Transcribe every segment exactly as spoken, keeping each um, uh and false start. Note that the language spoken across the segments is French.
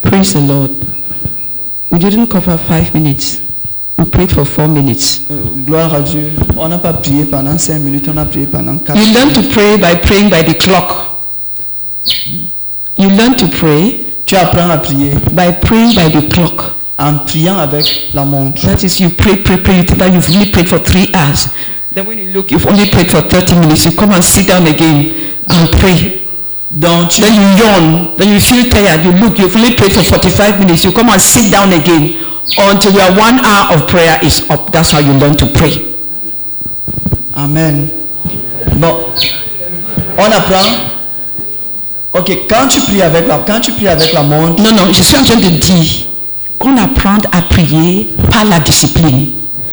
Praise the Lord. We didn't cover five minutes. We prayed for four minutes. Euh, gloire à Dieu. On n'a pas prié pendant cinq minutes, on a prié pendant quatre You learn minutes. to pray by praying by the clock. You learn to pray Tu apprends à prier by praying by the clock. en priant avec la montre. That is, you pray, pray, pray. You think that you've only prayed for three hours. Then when you look, you've only prayed for thirty minutes. You come and sit down again and pray. Donc tu, Then you yawn. Then you feel tired. You look, you've only prayed for forty-five minutes. You come and sit down again until your one hour of prayer is up. That's how you learn to pray. Amen. Bon, on apprend. Ok, quand tu pries avec la, quand tu pries avec la montre, Non, non, je suis en train de dire qu'on apprend à prier par la discipline.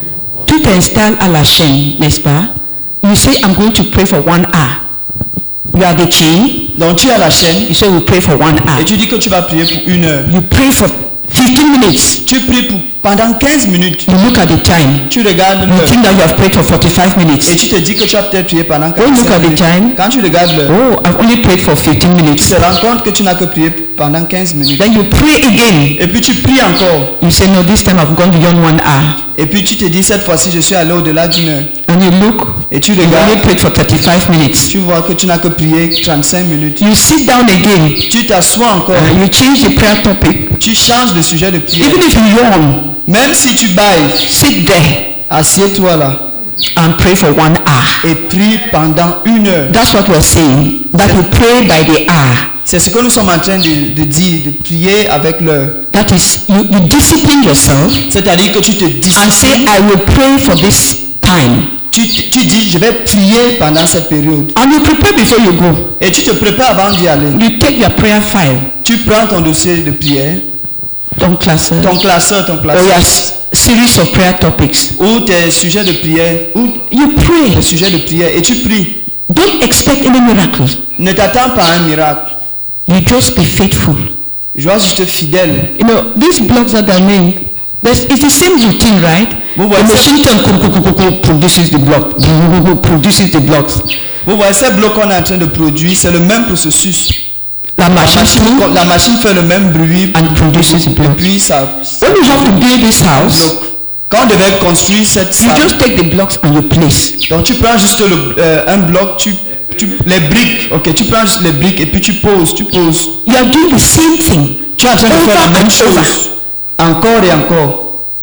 Tu t'installes à la chaîne, n'est-ce pas? You say, I'm going to pray for one hour. You are the chain. donc tu es à la chaîne You say, we pray for one hour. et tu dis que tu vas prier pour une heure. You pray for fifteen minutes. Tu pries pour, pendant quinze minutes. You look at the time. Tu regardes You l'heure think that you have prayed for forty-five et minutes. tu te dis que tu as peut-être prié pendant When you look quarante-cinq at the minutes. time, Quand tu regardes l'heure, oh, I've only prayed for fifteen tu minutes. te rends compte que tu n'as que prié pendant quinze minutes. Then you pray again. Et puis tu pries encore. You say, no, this time I've gone beyond one hour. Et puis tu te dis, cette fois-ci, je suis allé au-delà d'une heure. And you look, Et tu you've only regardes, prayed for thirty-five minutes. tu vois que tu n'as que prié trente-cinq minutes. You sit down again. Tu t'assois encore. Uh, you change the prayer topic. Tu changes de sujet de prière. Even if you yawn, Même si tu bailles, sit there assieds-toi là and pray for one hour. et prie pendant une heure. That's what we're saying. That we pray by the hour. C'est ce que nous sommes en train de, de dire, de prier avec l'heure. That is, you, you discipline yourself C'est-à-dire que tu te dis, and say, I will pray for this time. tu, tu dis, je vais prier pendant cette période. And you prepare before you go. Et tu te prépares avant d'y aller. You take your prayer file, Tu prends ton dossier de prière, ton classeur, ton classeur, ton or classeur, your s- series of prayer topics. ou tes sujets de prière, ou You pray. tes sujets de prière, et tu pries. Don't expect any miracles. Ne t'attends pas à un miracle. You just be faithful. Je dois juste fidèle. You know, these blogs that they're made, there's, it's the same routine, right? Vous The voyez ça? machine turn, kum, kum, kum, kum, kum, produces the block, produces the blocks. Vous voyez ces blocs qu'on est en train de produire, c'est le même processus. La La machine machine, turn la machine fait le même bruit, and produces the et blocks. puis ça, ça When you have to build this house, bloque. Quand on devait construire cette you salle, just take the blocks and you place. donc tu prends juste le, euh, un bloc, tu, tu, les briques, ok, tu prends juste les briques et puis tu poses, tu poses. You are doing the same thing. Tu es en train de faire la Over même and chose, over. encore et encore.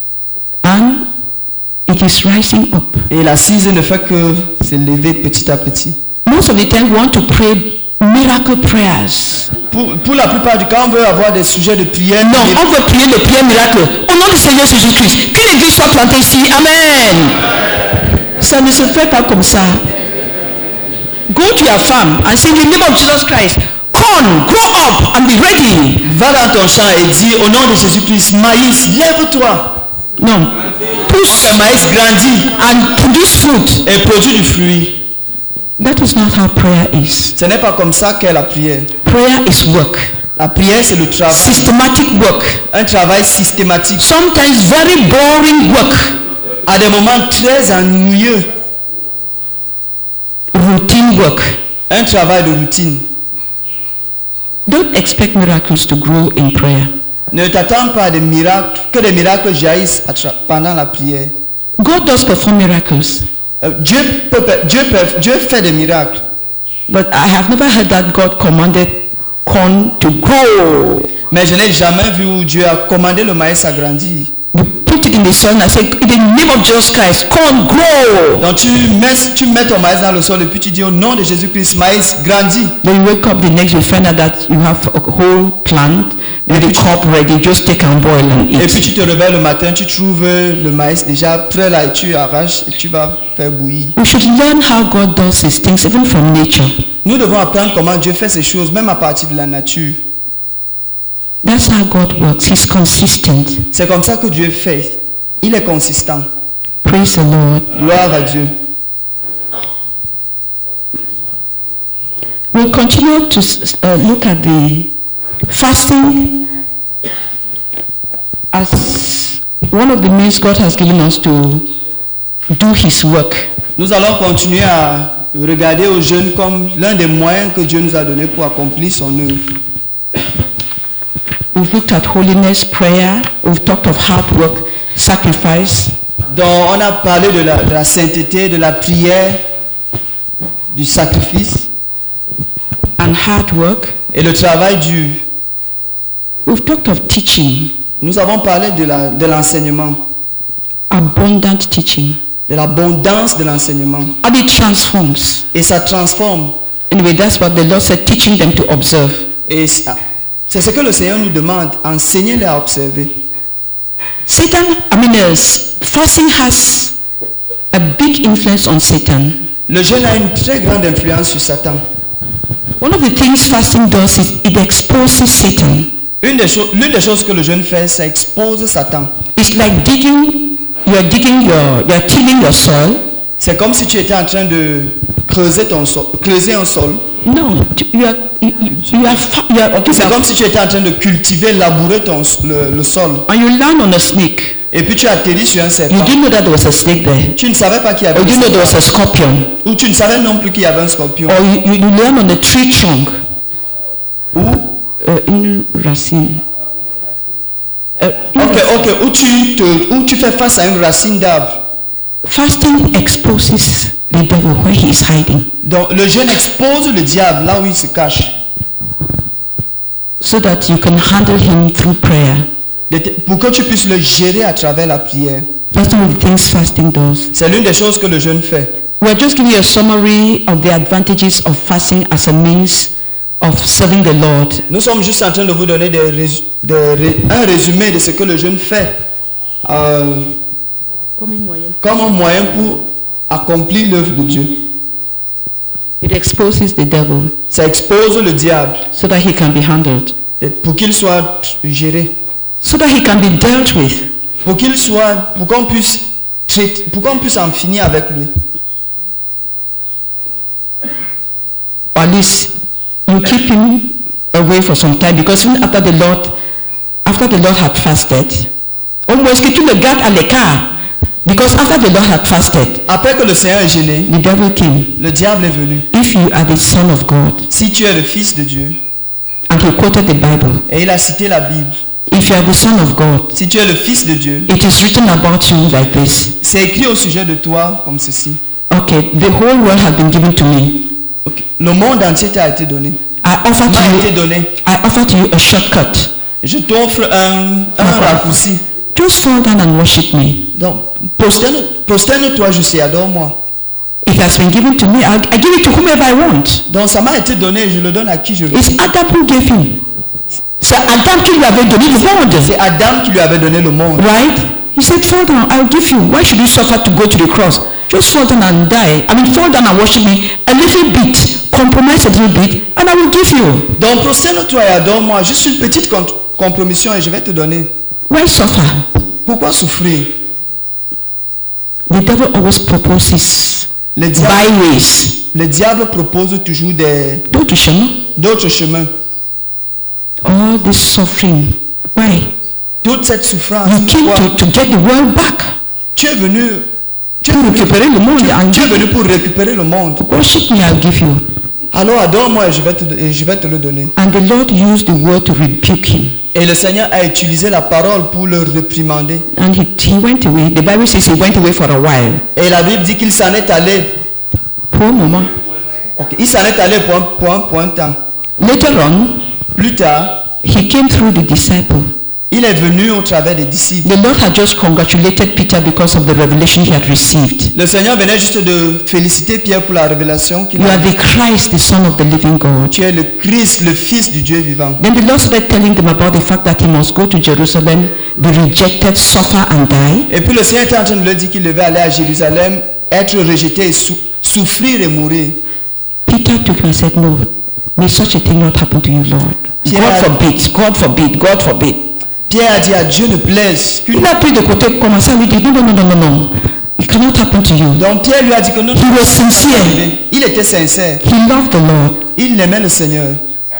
And it is rising up. Et l'assise ne fait que s'élever petit à petit. Most of the time we want to pray miracle prayers. Pour, pour la plupart du temps, on veut avoir des sujets de prière. Non, mais- on veut prier le prière miracle. Au nom du Seigneur Jésus-Christ, qu'une église soit plantée ici. Amen. Ça ne se fait pas comme ça. Go to your farm and say, in the name of Jesus Christ, corn, grow up and be ready. Va dans ton champ et dis au nom de Jésus-Christ, maïs, lève-toi. Non. Push Le maïs grandit and produce fruit. et produit du fruit. That is not how prayer is. Ce n'est pas comme ça qu'est la prière. Prayer is work. La prière, c'est le travail. Systematic work. Un travail systématique. Sometimes very boring work. À des moments très ennuyeux. Routine work. Un travail de routine. Don't expect miracles to grow in prayer. Ne t'attends pas à des miracles, que des miracles jaillissent à tra- pendant la prière. God does perform miracles. Euh, Dieu, peut, Dieu, peut, Dieu fait des miracles. But I have never heard that God commanded corn to grow. Mais je n'ai jamais vu où Dieu a commandé le maïs à grandir. You put it in the sun and say, in the name of Jesus Christ, corn grow. Donc tu mets, tu mets ton maïs dans le sol et puis tu dis au nom de Jésus-Christ, maïs grandit. Then you wake up the next day, you find out that you have a whole plant with the crop ready. Just take and boil and Et puis eat. tu te réveilles le matin, tu trouves le maïs déjà prêt là et tu arraches et tu vas faire bouillir. We should learn how God does his things, even from nature. Nous devons apprendre comment Dieu fait ces choses, même à partir de la nature. That's how God works. He's consistent. C'est comme ça que Dieu fait. Il est consistant. Praise the Lord. Gloire à Dieu. We'll continue to uh, look at the fasting as one of the means God has given us to do his work. Nous allons continuer à regarder aux jeunes comme l'un des moyens que Dieu nous a donné pour accomplir son œuvre. We've looked at holiness, prayer. We've talked of hard work, sacrifice. Donc on a parlé de la, de la sainteté, de la prière, du sacrifice And hard work. et le travail dur. We've talked of teaching, Nous avons parlé de la- de l'enseignement, abundant teaching. de l'abondance de l'enseignement. And it transforms. Et ça transforme. Anyway, that's what the Lord said, teaching them to observe. Et ça- c'est ce que le Seigneur nous demande, enseignez-les à observer. Satan, I mean, uh, fasting has a big influence on Satan. Le jeûne a une très grande influence sur Satan. One of the things fasting does is it exposes Satan. Une des choses, l'une des choses que le jeûne fait, ça expose Satan. It's like digging, you're digging your, you're tilling your soil. C'est comme si tu étais en train de creuser ton sol, creuser un sol. No, you are, you, you you are, fa- you are, C'est comme si tu étais en train de cultiver, labourer ton, le, le sol. and you land on a snake. Et puis tu atterris sur un You serpent. didn't know that there was a snake there. Tu ne savais pas qu'il y avait Or un you didn't know there serpent. was a scorpion. Ou tu ne savais non plus qu'il y avait un scorpion. Or you, you, you land on a tree trunk. Ou, Uh, une racine. Uh, ok, ok, où tu, te, où tu fais face à une racine d'arbre. Fasting exposes the devil where he is hiding, Donc le jeûne expose le diable là où il se cache. so that you can handle him through prayer. De te- Pour que tu puisses le gérer à travers la prière. That's one of the things fasting does. C'est l'une des choses que le jeûne fait. We're just giving you a summary of the advantages of fasting as a means of serving the Lord. Nous sommes juste en train de vous donner des rés- des ré- un résumé de ce que le jeûne fait euh, comme un moyen pour accomplir l'œuvre de Dieu. It exposes the devil Ça expose le diable so that he can be handled, et pour qu'il soit géré, so that he can be dealt with. pour qu'il soit, pour qu'on puisse traiter, pour qu'on puisse en finir avec lui. Or at least you keep him away for some time, because even after the Lord, after the Lord had fasted, almost que tu le gardes à l'écart, because after the Lord had fasted, Après que le Seigneur est gêné, the devil came. le diable est venu. If you are the son of God, Si tu es le fils de Dieu, and he quoted the Bible, et il a cité la Bible, if you are the son of God, si tu es le fils de Dieu, it is written about you like this. c'est écrit au sujet de toi comme ceci. Okay, the whole world has been given to me. Ok. Le monde entier t'a été donné. I offer to M'a été you, donné. I offer to you a shortcut. Je t'offre un, un raccourci. Just fall down and worship me. Donc, prosterne- prosterne-toi juste et adore-moi. It has been given to me. I, I give it to whomever I want. Donc, ça m'a été donné, je le donne à qui je veux. It's Adam who gave him. C'est Adam qui lui avait donné le monde. C'est Adam qui lui avait donné le monde. Right? He said, fall down, I'll give you. Why should you suffer to go to the cross? Just fall down and die. I mean, fall down and worship me a little bit. Compromise a little bit, and I will give you. Donc, prosterne-toi et adore-moi. Juste une petite con- compromission et je vais te donner. Why suffer? Pourquoi souffrir? The devil always proposes Le diable, byways. le diable propose toujours des- D'autres chemins. d'autres chemins. All this suffering. Why? Toute cette souffrance. You came pourquoi? to, to get the world back. Tu es venu, tu es Pour venu, récupérer le monde and tu es venu pour récupérer le monde. worship me, I'll give you. Alors adore-moi et je vais te, et je vais te le donner. And the Lord used the word to rebuke him. Et le Seigneur a utilisé la parole pour le réprimander. And he, he went away. The Bible says he went away for a while. Et la Bible dit qu'il s'en est allé. For a moment. Ok, il s'en est allé pour un, pour un, pour un temps. Later on, Plus tard, he came through the disciple. il est venu au travers des disciples. The Lord had just congratulated Peter because of the revelation he had received. Le Seigneur venait juste de féliciter Pierre pour la révélation qu'il You a. are the Christ, the Son of the living God. Tu es le Christ, le Fils du Dieu vivant. Then the Lord started telling them about the fact that he must go to Jerusalem, be rejected, suffer and die. Et puis le Seigneur était en train de leur dire qu'il devait aller à Jérusalem, être rejeté, et sou- souffrir et mourir. Peter took him and said, no, may such a thing not happen to you, Lord. Pierre- God forbid, God forbid, God forbid. Pierre a dit à Dieu ne plaise qu'une. Il a pris de côté, commencé à lui dire, non, non, non, non, non, non. It cannot happen to you. Donc Pierre lui a dit que non. He was sincere. Il était sincère. He loved the Lord. Il aimait le Seigneur.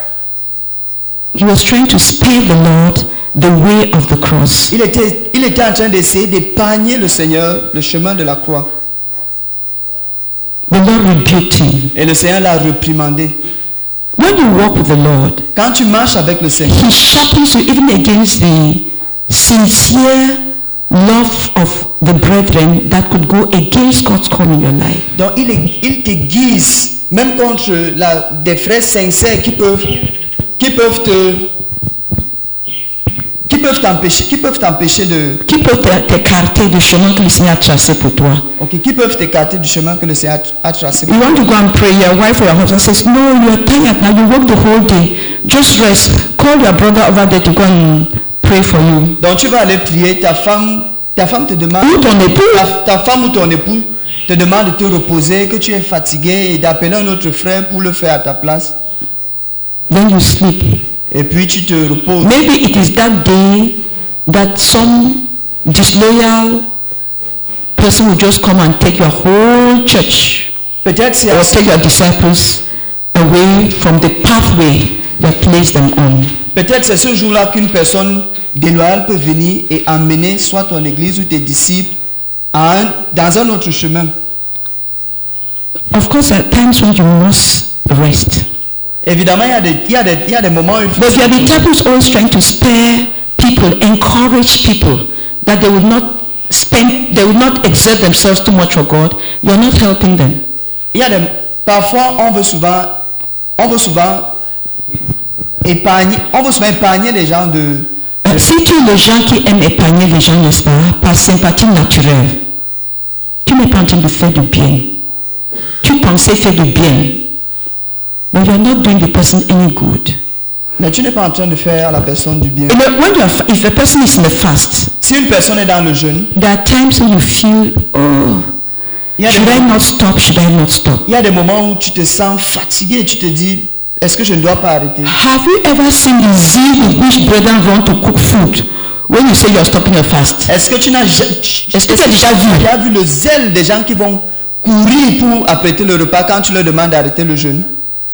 He was trying to spare the Lord the way of the cross. Il était, il était en train d'essayer d'épargner le Seigneur le chemin de la croix. The Lord rebuked him. Et le Seigneur l'a réprimandé. When you walk with the Lord, Quand tu marches avec le Seigneur, He sharpens you even against the sincere love of the brethren that could go against God's call in your life. donc il, est- il t'aiguise même contre la, des frères sincères qui peuvent, qui peuvent te, qui peuvent t'empêcher, qui peuvent t'empêcher de, Qui peut te- t'écarter du chemin que le Seigneur a tracé pour toi. ok, qui peuvent t'écarter du chemin que le Seigneur a a tracé. You want to go and pray, your wife or your husband says, no, you are tired now, you work the whole day. Just rest. Call your brother over there to go and pray for you. Donc tu vas aller prier, ta femme, ta femme te demande, Ou ton époux. ta, ta femme ou ton époux te demande de te reposer, que tu es fatigué et d'appeler un autre frère pour le faire à ta place. Then you sleep. Et puis tu te reposes. Maybe it is that day that some disloyal person will just come and take your whole church Peut-être c'est or take your disciples away from the pathway you have placed them on. peut-être c'est ce jour-là qu'une personne déloyale peut venir et emmener soit ton église ou tes disciples à un- dans un autre chemin. Of course, there are times when you must rest. Évidemment, il y a des, il y a des, il y a des moments où il faut... But there are the type who's always trying to spare people, encourage people that they would not spend, they would not exert themselves too much for God. You are not helping them. Il y a des, parfois, on veut souvent, on veut souvent épargner, on veut souvent épargner les gens de... Euh, Si tu es le gens qui aiment épargner les gens, n'est-ce pas, par sympathie naturelle, tu n'es pas en train de faire du bien. Tu pensais faire du bien. But you are not doing the person any good. Mais tu n'es pas en train de faire à la personne du bien. You know, when you are, fa- if a person is in a fast, Si une personne est dans le jeûne, there are times when you feel, oh, il y a des should I moments- not stop? Should I not stop? il y a des moments où tu te sens fatigué et tu te dis, est-ce que je ne dois pas arrêter? Have you ever seen the zeal with which brethren run to cook food when you say you are stopping a fast? Est-ce que tu n'as ja- Est-ce que tu as déjà vu? tu as vu le zèle des gens qui vont courir pour apprêter le repas quand tu leur demandes d'arrêter le jeûne?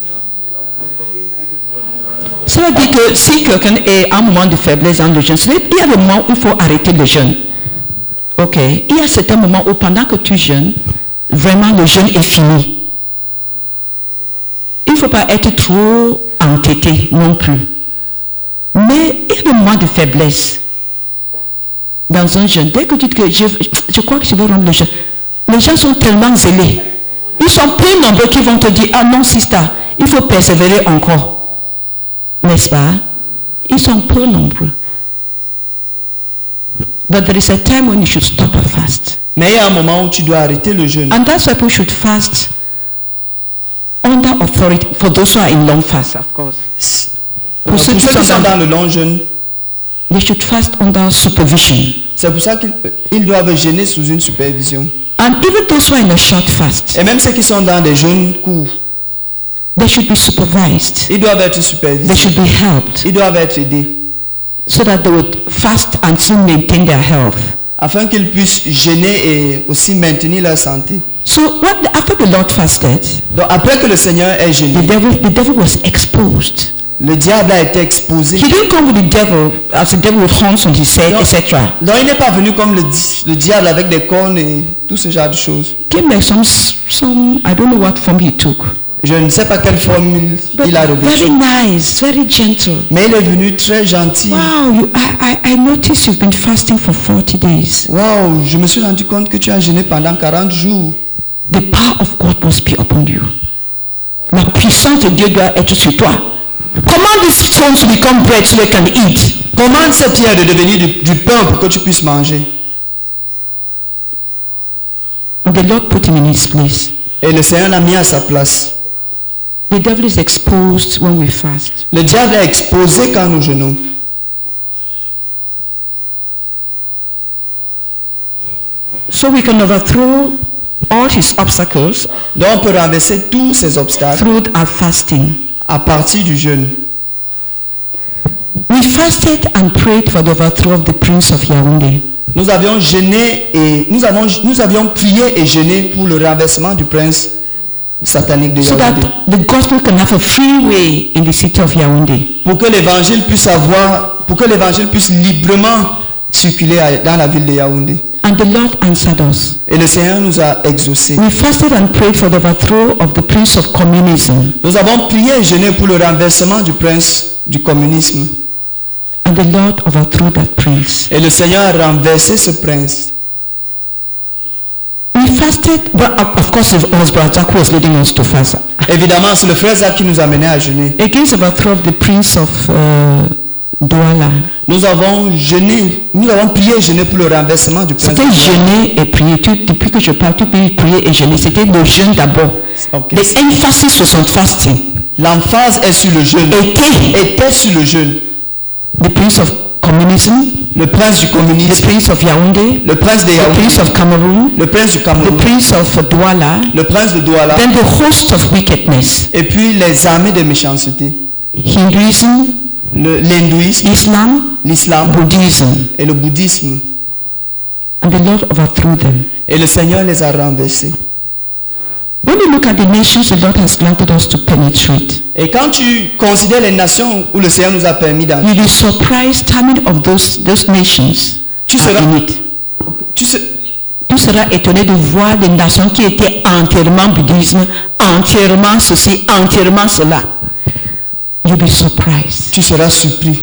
Ça veut dire que si quelqu'un est à un moment de faiblesse dans le jeûne, il y a des moments où il faut arrêter le jeûne. Ok. Il y a certains moments où pendant que tu jeûnes, vraiment le jeûne est fini. Il ne faut pas être trop entêté non plus. Mais il y a des moments de faiblesse dans un jeûne. Dès que tu dis que je, je crois que je vais rendre le jeûne, les gens sont tellement zélés. Ils sont peu nombreux qui vont te dire, ah non, sister, il faut persévérer encore. N'est-ce pas? Ils sont peu nombreux. But there is a time when you should stop a fast. Mais il y a un moment où tu dois arrêter le jeûne. And that's why people should fast under authority, for those who are in long fast, of course. Pour Pour ceux qui ceux qui sont sont dans- dans le long jeûne, They should fast under supervision. c'est pour ça qu'ils ils doivent jeûner sous une supervision. And even those who are in a short fast, Et même ceux qui sont dans des jeûnes courts, they should be supervised. ils doivent être They supervisés. should be helped Ils doivent être aidés so that they would fast and still maintain their health. afin qu'ils puissent jeûner et aussi maintenir leur santé. So when, after the Lord fasted, Donc après que le Seigneur ait the jeûné, devil, the devil was exposed. le diable a été exposé. He didn't come with the devil as the devil with horns on his head, Donc, et cetera. donc il n'est pas venu comme le, di- le diable avec des cornes et tout ce genre de choses. Came like some, some, I don't know what form he took. Je ne sais pas quelle forme il, But il a very revêtu. nice, very gentle. Mais il est venu très gentil. Wow, you, I, I, I noticed you've been fasting for forty days. Waouh, je me suis rendu compte que tu as jeûné pendant quarante jours. The power of God must be upon you. La puissance de Dieu doit être sur toi. Command these stones to become bread so they can eat. Commande cette pierre de devenir du, du pain pour que tu puisses manger. And the Lord put him in his place. Et le Seigneur l'a mis à sa place. The devil is exposed when we fast. Le diable est exposé quand nous jeûnons. So we can overthrow all his obstacles Donc on peut renverser tous ces obstacles through our fasting. à partir du jeûne. We fasted and prayed for the overthrow of the prince of Yaoundé. Nous avions jeûné et nous, avons, nous avions prié et jeûné pour le renversement du prince satanique de So that Yaoundé. the gospel can have a free way in the city of Yaoundé. Pour que l'évangile puisse avoir, pour que l'évangile puisse librement circuler à- dans la ville de Yaoundé. And the Lord answered us. Et le Seigneur nous a exaucés. We fasted and prayed for the overthrow of the prince of communism. Nous avons prié et jeûné pour le renversement du prince du communisme. And the Lord overthrew that prince. Et le Seigneur a renversé ce prince. We fasted, but of course it was Brother Jack who was leading us to fast. Évidemment, c'est le frère Zach qui nous a menés à jeûner. Against the overthrow of the prince of uh, Douala. Nous avons jeûné, nous avons prié et jeûné pour le renversement du prince. C'était jeûner et prier. Tu, depuis que je parle, tu peux prier et jeûner. C'était le jeûne d'abord. Okay. The emphasis was on fasting. L'emphase est sur le jeûne. Était. Était sur le jeûne. The prince of communism. Le prince du communisme. The prince of Yaoundé. Le prince de Yaoundé. The prince of Cameroon. Le prince du Cameroun. The prince of Douala. Le prince de Douala. Then the host of wickedness. Et puis les armées de méchanceté. Hinduism. L'hindouisme. Islam. L'islam. Buddhism. Et le bouddhisme. And the Lord overthrew them. Et le Seigneur les a renversés. When you look at the nations the Lord has granted us to penetrate, et quand tu considères les nations où le Seigneur nous a permis d'entrer, you'll be surprised how many of those those nations tu are seras, in it. Tu, ser, tu seras étonné de voir des nations qui étaient entièrement bouddhisme, entièrement ceci, entièrement cela. You'll be surprised. Tu seras surpris.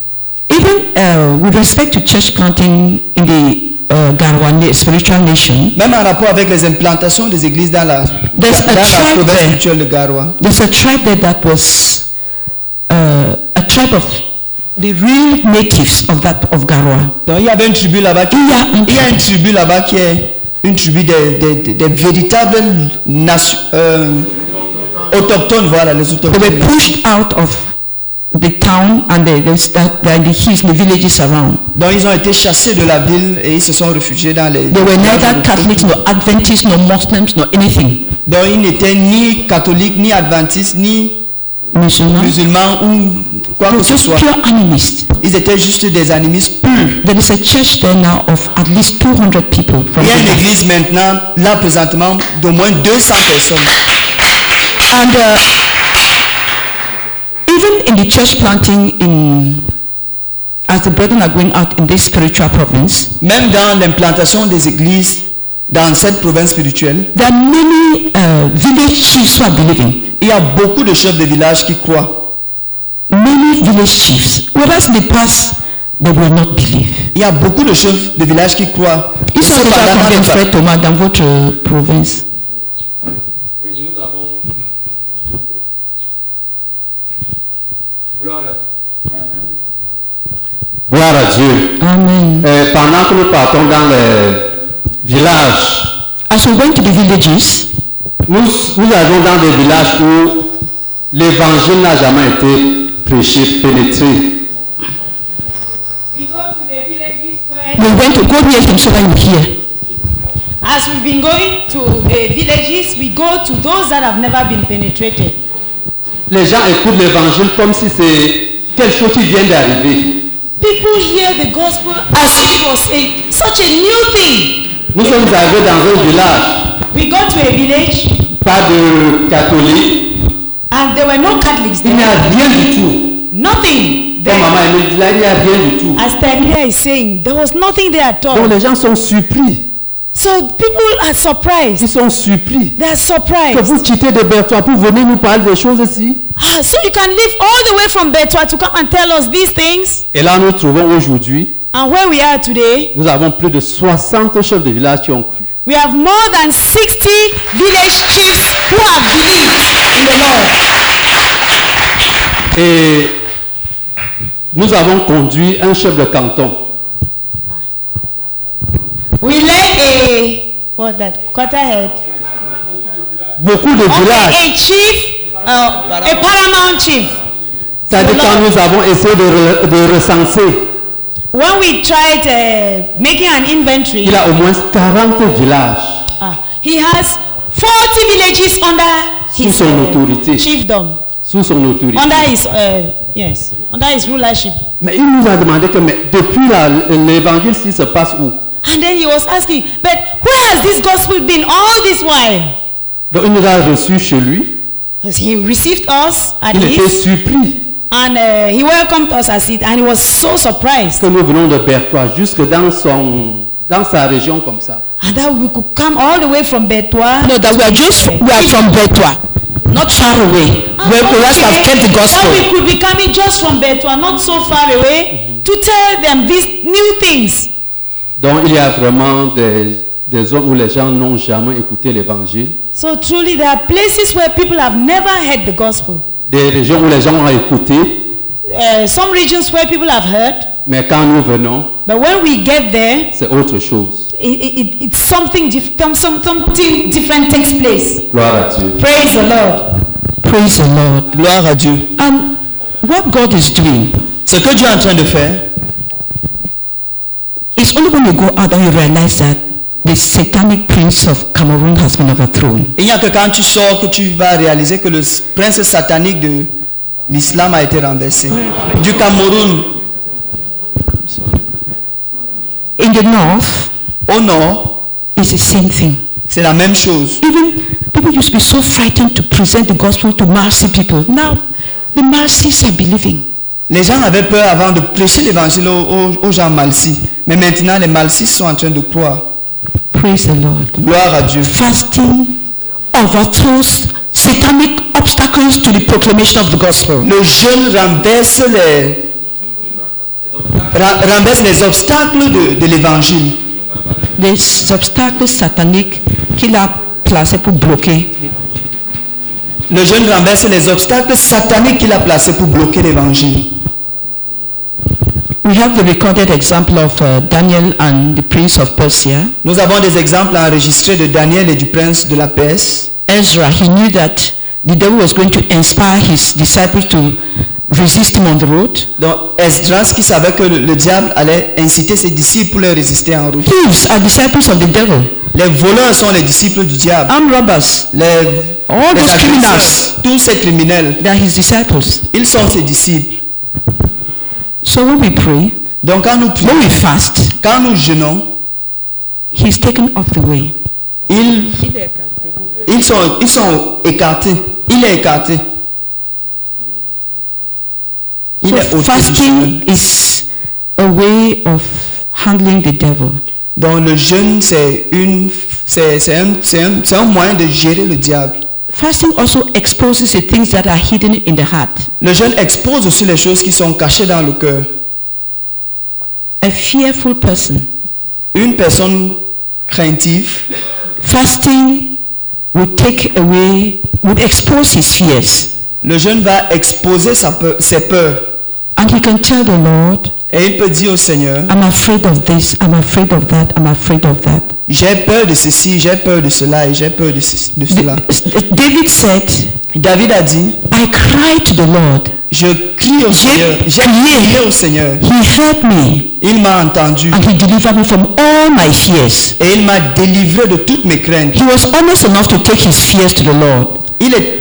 Even uh, with respect to church planting in the Uh, Garwa spiritual nation. Même en rapport avec les implantations des églises dans la, dans la province spirituelle de Garwa. There's a tribe there that was uh, a tribe of the real natives of that of Garwa. Donc il y avait une tribu là-bas qui il y a, il y a une tribu là-bas qui est une tribu des, des, des, des véritables nations euh, autochtones, voilà les autochtones. They were pushed out of the town and the, the, the, the hills, the villages around. Donc ils ont été chassés de la ville et ils se sont réfugiés dans les. They were neither Catholics, nor Adventists, nor Muslims, nor anything. Donc ils n'étaient ni catholiques, ni adventistes, ni musulmans, musulmans ou quoi no, que ce soit. Pure animistes. Ils étaient juste des animistes purs. There is a church there now of at least two hundred people. Il y a une église maintenant, là présentement, d'au moins deux cents personnes. And uh, even in the church planting in, as the brethren are going out in this spiritual province, même dans l'implantation des églises dans cette province spirituelle, there are many uh, village chiefs who are believing. Il y a beaucoup de chefs de village qui croient. Many village chiefs, whereas in the past they will not believe. Il y a beaucoup de chefs de village qui croient. Ils sont déjà combien de frères Thomas dans votre euh, province? Oui, nous avons. Gloire à Dieu. Gloire à Dieu. Amen. Euh, pendant que nous partons dans les villages, as we went to the villages, nous, nous allons dans des villages où l'évangile n'a jamais été prêché, pénétré. We go to the villages where, we went to go near him so that you hear. as we've been going to the villages, we go to those that have never been penetrated. Les gens écoutent l'évangile comme si c'est quelque chose qui vient d'arriver. People hear the gospel as if it was a, such a new thing. Nous sommes arrivés dans un village. We go to a village. Pas de catholiques. And there were no Catholics there. Il n'y a rien du tout. Nothing there. Comme maman Emile dit là, il n'y a rien du tout. As Tania is saying, there was nothing there at all. Donc les gens sont surpris. So people are surprised. Ils sont surpris. They are surprised. Que vous quittez de Bertois pour venir nous parler des choses ici. Ah, so you can live all the way from Bertois to come and tell us these things. Et là nous trouvons aujourd'hui. And where we are today, nous avons plus de soixante chefs de village qui ont cru. We have more than sixty village chiefs who have believed in the Lord. Et nous avons conduit un chef de canton. We led a what that quarterhead. Beaucoup de okay, villages. A chief, uh, a paramount chief. C'est-à-dire quand nous avons essayé de, re, de recenser. When we tried uh, making an inventory, il a au moins quarante villages. Ah, he has forty villages under sous his son uh, autorité. chiefdom. Sous son autorité. Under his, uh, yes, under his rulership. Mais il nous a demandé que mais depuis l'évangile, si se passe où? And then he was asking, but where has this gospel been all this while? Donc il nous a reçus chez lui. He received us at il his. était surpris. And uh, he welcomed us as it, and he was so surprised. Que nous venons de Bertois jusque dans son dans sa région comme ça. And that we could come all the way from Betwa. No, that we are just we are from Betwa, not far away. And Where we have okay, kept the gospel. that we could be coming just from Betwa, not so far away, to tell them these new things. Donc il y a vraiment des, des zones où les gens n'ont jamais écouté l'évangile. So truly there are places where people have never heard the gospel. Des régions où les gens ont écouté, Uh, some regions where people have heard, mais quand nous venons, but when we get there, c'est autre chose. it, it, it's something, dif- some, something different takes place. Gloire à Dieu. Praise the Lord. Praise the Lord. Gloire à Dieu. And what God is doing Ce que Dieu est en train de faire, is only when you go out and you realize that the satanic prince of Cameroon has been overthrown. il n'y a que quand tu sors que tu vas réaliser que le prince satanique de l'islam a été renversé. Du Cameroun, In the north, au nord, it's the same thing. c'est la même chose. Even people used to be so frightened to present the gospel to Marcy people. Now, the Marcies are believing. Les gens avaient peur avant de prêcher l'évangile aux, aux, aux gens malsis. Mais maintenant, les malsis sont en train de croire. Praise the Lord. Gloire à Dieu. Fasting overthrows satanic obstacles to the proclamation of the gospel. Le jeûne renverse les, ra- renverse les obstacles de, de l'évangile. Les obstacles sataniques qu'il a placés pour bloquer. Le jeûne renverse les obstacles sataniques qu'il a placés pour bloquer l'évangile. We have the recorded example of uh, Daniel and the prince of Persia. Nous avons des exemples enregistrés de Daniel et du prince de la Perse. Ezra, he knew that the devil was going to inspire his disciples to resist him on the road. Donc Esdras qui savait que le, le diable allait inciter ses disciples pour les résister en route. Thieves are disciples of the devil. Les voleurs sont les disciples du diable. Armed robbers, Les, all les those agresseurs, criminals, tous ces criminels, they are his disciples. ils sont ses disciples. So when we pray, Donc quand nous prions, when we fast, quand nous jeûnons, he's taken off the way. ils, ils, sont, ils sont écartés. Il est écarté. Il So est ôté du chemin. fasting is a way of handling the devil. Donc le jeûne, c'est une, c'est, c'est un, c'est un, c'est un moyen de gérer le diable. Fasting also exposes the things that are hidden in the heart. Le jeûne expose aussi les choses qui sont cachées dans le cœur. A fearful person, Une personne craintive, fasting would take away, would expose his fears. le jeûne va exposer sa peur, ses peurs. And he can tell the Lord, Et il peut dire au Seigneur, I'm afraid of this, I'm afraid of that, I'm afraid of that. j'ai peur de ceci, j'ai peur de cela et j'ai peur de, ce- de cela. David said, David a dit, I cried to the Lord. je crie au Seigneur, j'ai crié au Seigneur. He heard me Il m'a entendu and he delivered me from all my fears. et il m'a délivré de toutes mes craintes. He was honest enough to take his fears to the Lord. Il, est,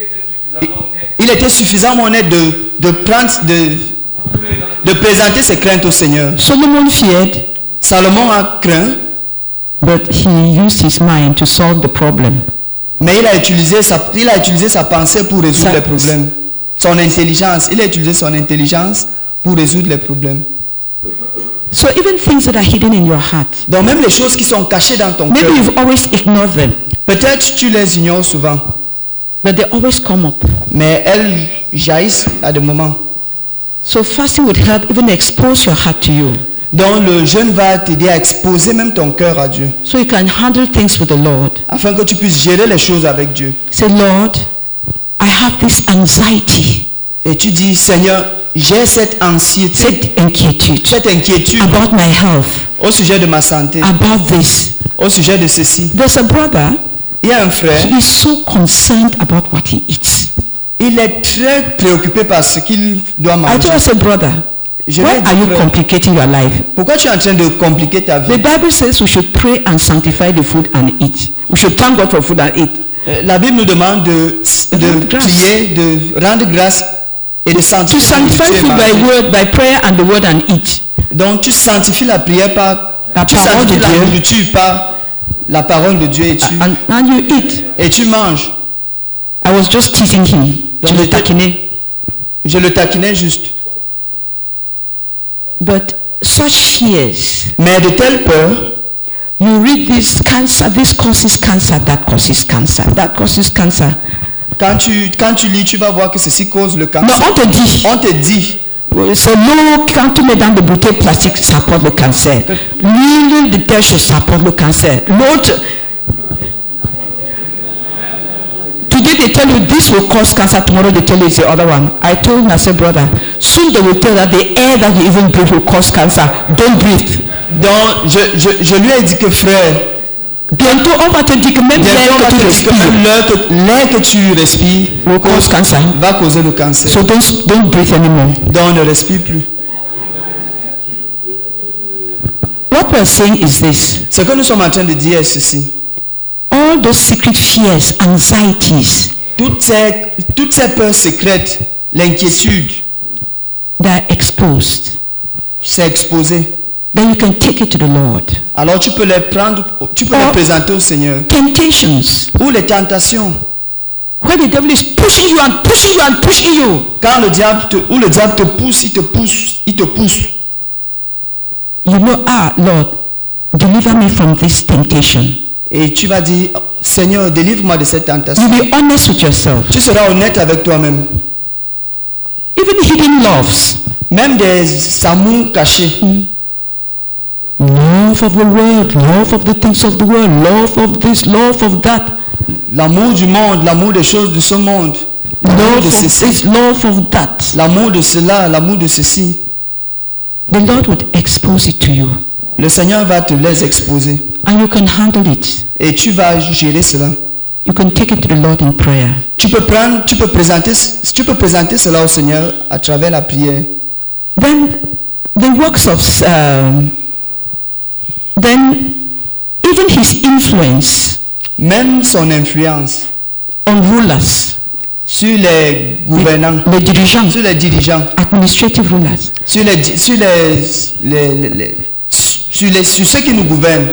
il était suffisamment honnête de, de prendre, de, de présenter ses craintes au Seigneur. Solomon feared, Salomon a craint, but he used his mind to solve the problem. mais il a utilisé sa, il a utilisé sa pensée pour résoudre Sa- les problèmes. Son intelligence, il a utilisé son intelligence pour résoudre les problèmes. So even things that are hidden in your heart, Donc même les choses qui sont cachées dans ton maybe cœur, you've always ignored them, peut-être tu les ignores souvent, but they always come up. mais elles jaillissent à des moments. So fasting would help even expose your heart to you, Donc le jeûne va t'aider à exposer même ton cœur à Dieu, so you can handle things with the Lord. afin que tu puisses gérer les choses avec Dieu. Say, Lord, I have this anxiety, Et tu dis, Seigneur, j'ai cette anxiété, cette inquiétude cette inquiétude about my health, au sujet de ma santé, about this. au sujet de ceci. There's a brother, Il y a un frère, he is so concerned about what he eats. il est très préoccupé par ce qu'il doit I manger. told us, brother, Je why lui ai dit, are you frère, complicating your life? pourquoi tu es en train de compliquer ta The vie? Bible says we should pray and sanctify the food and eat. We should thank God for food and eat. Euh, La Bible nous demande de, de Rendre grâce. prier, de rendre grâce et de To sanctifier sanctify la food by nourriture. word, by prayer and the word and eat. Donc tu sanctifies la prière par La tu parole sanctifies de la Dieu. nourriture par la parole de Dieu et tu, And, and you eat. et tu manges. I was just teasing him. Donc, Je le j'étais- taquinais. Je le taquinais juste. But such fears. Mais de telles peurs, You read this cancer, this causes cancer, that causes cancer, that causes cancer. quand tu, quand tu lis, tu vas voir que ceci cause le Mais cancer. on te dit, On te dit, c'est l'eau, quand tu mets dans des bouteilles plastiques, ça porte le cancer. L'huile de telle chose, ça porte le cancer. L'autre, today they tell you this will cause cancer, tomorrow they tell you it's the other one. I told my brother, soon they will tell that the air that you even breathe will cause cancer. Don't breathe. donc je, je, je lui ai dit que frère, Bientôt, on va te dire que même bientôt on l'air va que tu te dire que respires même l'air que, l'air que tu respires will cause cancer. va causer le cancer. So don't, don't breathe anymore. Donc ne respire plus. What we're saying is this. Ce que nous sommes en train de dire est ceci. All those secret fears, anxieties, Toutes ces, toutes ces peurs secrètes, l'inquiétude, they are exposed. c'est exposé. Then you can take it to the Lord. Alors tu peux les prendre, tu peux Oh. les présenter au Seigneur. Temptations, Ou les tentations. where the devil is pushing you and pushing you and pushing you. Quand le diable te, ou le diable te pousse, il te pousse, il te pousse. You know, ah, Lord, deliver me from this temptation. Et tu vas dire, Seigneur, délivre-moi de cette tentation. You be honest with yourself. Tu seras honnête avec toi-même. Even hidden loves. Même des amours cachés. Love of the world, love of the things of the world, love of this, love of that, L'amour du monde, l'amour des choses de ce monde. L'amour love de of ceci. this, love of that. L'amour de cela, l'amour de ceci. The Lord would expose it to you, Le Seigneur va te les exposer. and you can handle it. Et tu vas gérer cela. You can take it to the Lord in prayer. Tu peux prendre, tu peux présenter, tu peux présenter cela au Seigneur à travers la prière. Then the works of, um, then even his influence Même son influence on rulers, sur les gouvernants, les dirigeants, sur les dirigeants, administrative rulers, sur les, di- sur les, les- les- les- sur les, sur ceux qui nous gouvernent,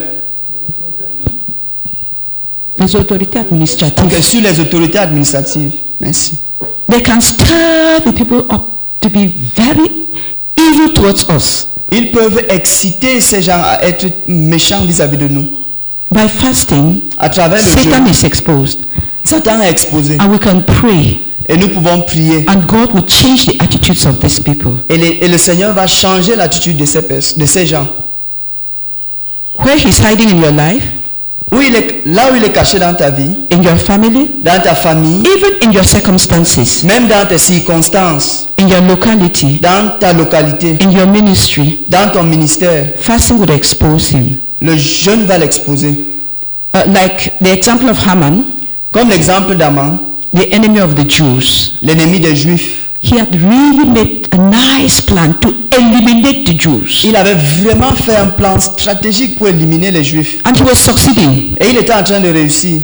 les autorités administratives, que sur les autorités administratives. Merci. they can stir the people up to be very evil towards us. Ils peuvent exciter ces gens à être méchants vis-à-vis de nous. By fasting, À travers le Satan jeûne, is exposed, Satan est exposé. and we can pray, Et nous pouvons prier. and God will change the attitudes of these people. Et, les- et le Seigneur va changer l'attitude de ces, pers- de ces gens. Where he's hiding in your life, Où il est, là où il est caché dans ta vie, in your family, dans ta famille, even in your circumstances, même dans tes circonstances, in your locality, dans ta localité, in your ministry, dans ton ministère, fasting would expose him. le jeûne va l'exposer. Uh, like the example of Haman, Comme l'exemple d'Aman, the enemy of the Jews. l'ennemi des Juifs. He had really made a nice plan to eliminate the Jews. Il avait vraiment fait un plan stratégique pour éliminer les Juifs. And he was succeeding. Et il était en train de réussir.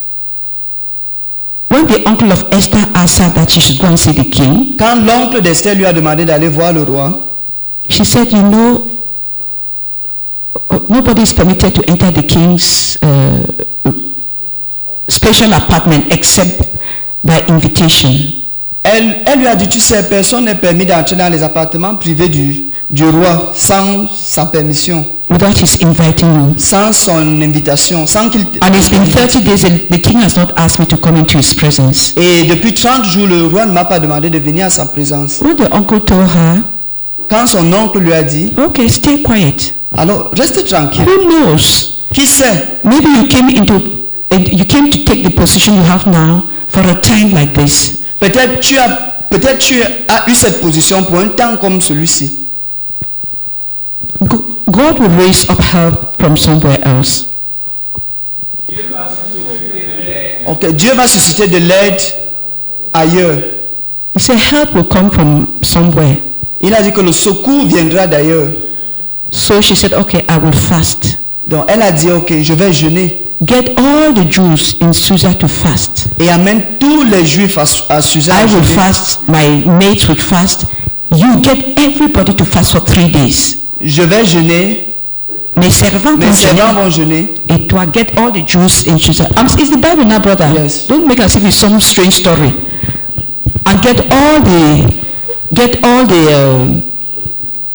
When the uncle of Esther asked her that she should go and see the king, Quand l'oncle d'Esther lui a demandé d'aller voir le roi, she said, you know, nobody is permitted to enter the king's uh, special apartment except by invitation. elle, elle lui a dit, tu sais, personne n'est permis d'entrer dans les appartements privés du, du roi sans sa permission, Without his inviting you. sans son invitation, sans qu'il... And it's been thirty days and the king has not asked me to come into his presence. Et depuis trente jours, le roi ne m'a pas demandé de venir à sa présence. When the uncle told her, Quand son oncle lui a dit, okay, stay quiet. alors reste tranquille. Who knows? Qui sait? Maybe you came into, and you came to take the position you have now for a time like this. Peut-être tu as, peut-être tu as eu cette position pour un temps comme celui-ci. Go- God will raise up help from somewhere else. Ok, Dieu va susciter de l'aide ailleurs. He said help will come from somewhere. Il a dit que le secours viendra d'ailleurs. So she said, okay, I will fast. Donc elle a dit, ok, je vais jeûner. Get all the Jews in Susa to fast. Et amène tous les Juifs à, à Suzanne. I à will jeûner. fast, my mates will fast. You get everybody to fast for three days. Je vais jeûner, Mes servants mes vont servants jeûner. vont jeûner. Et toi, get all the Jews in Susa. Um, it's the Bible now, brother. Yes. Don't make as if it's some strange story. And get all the, get all the, uh,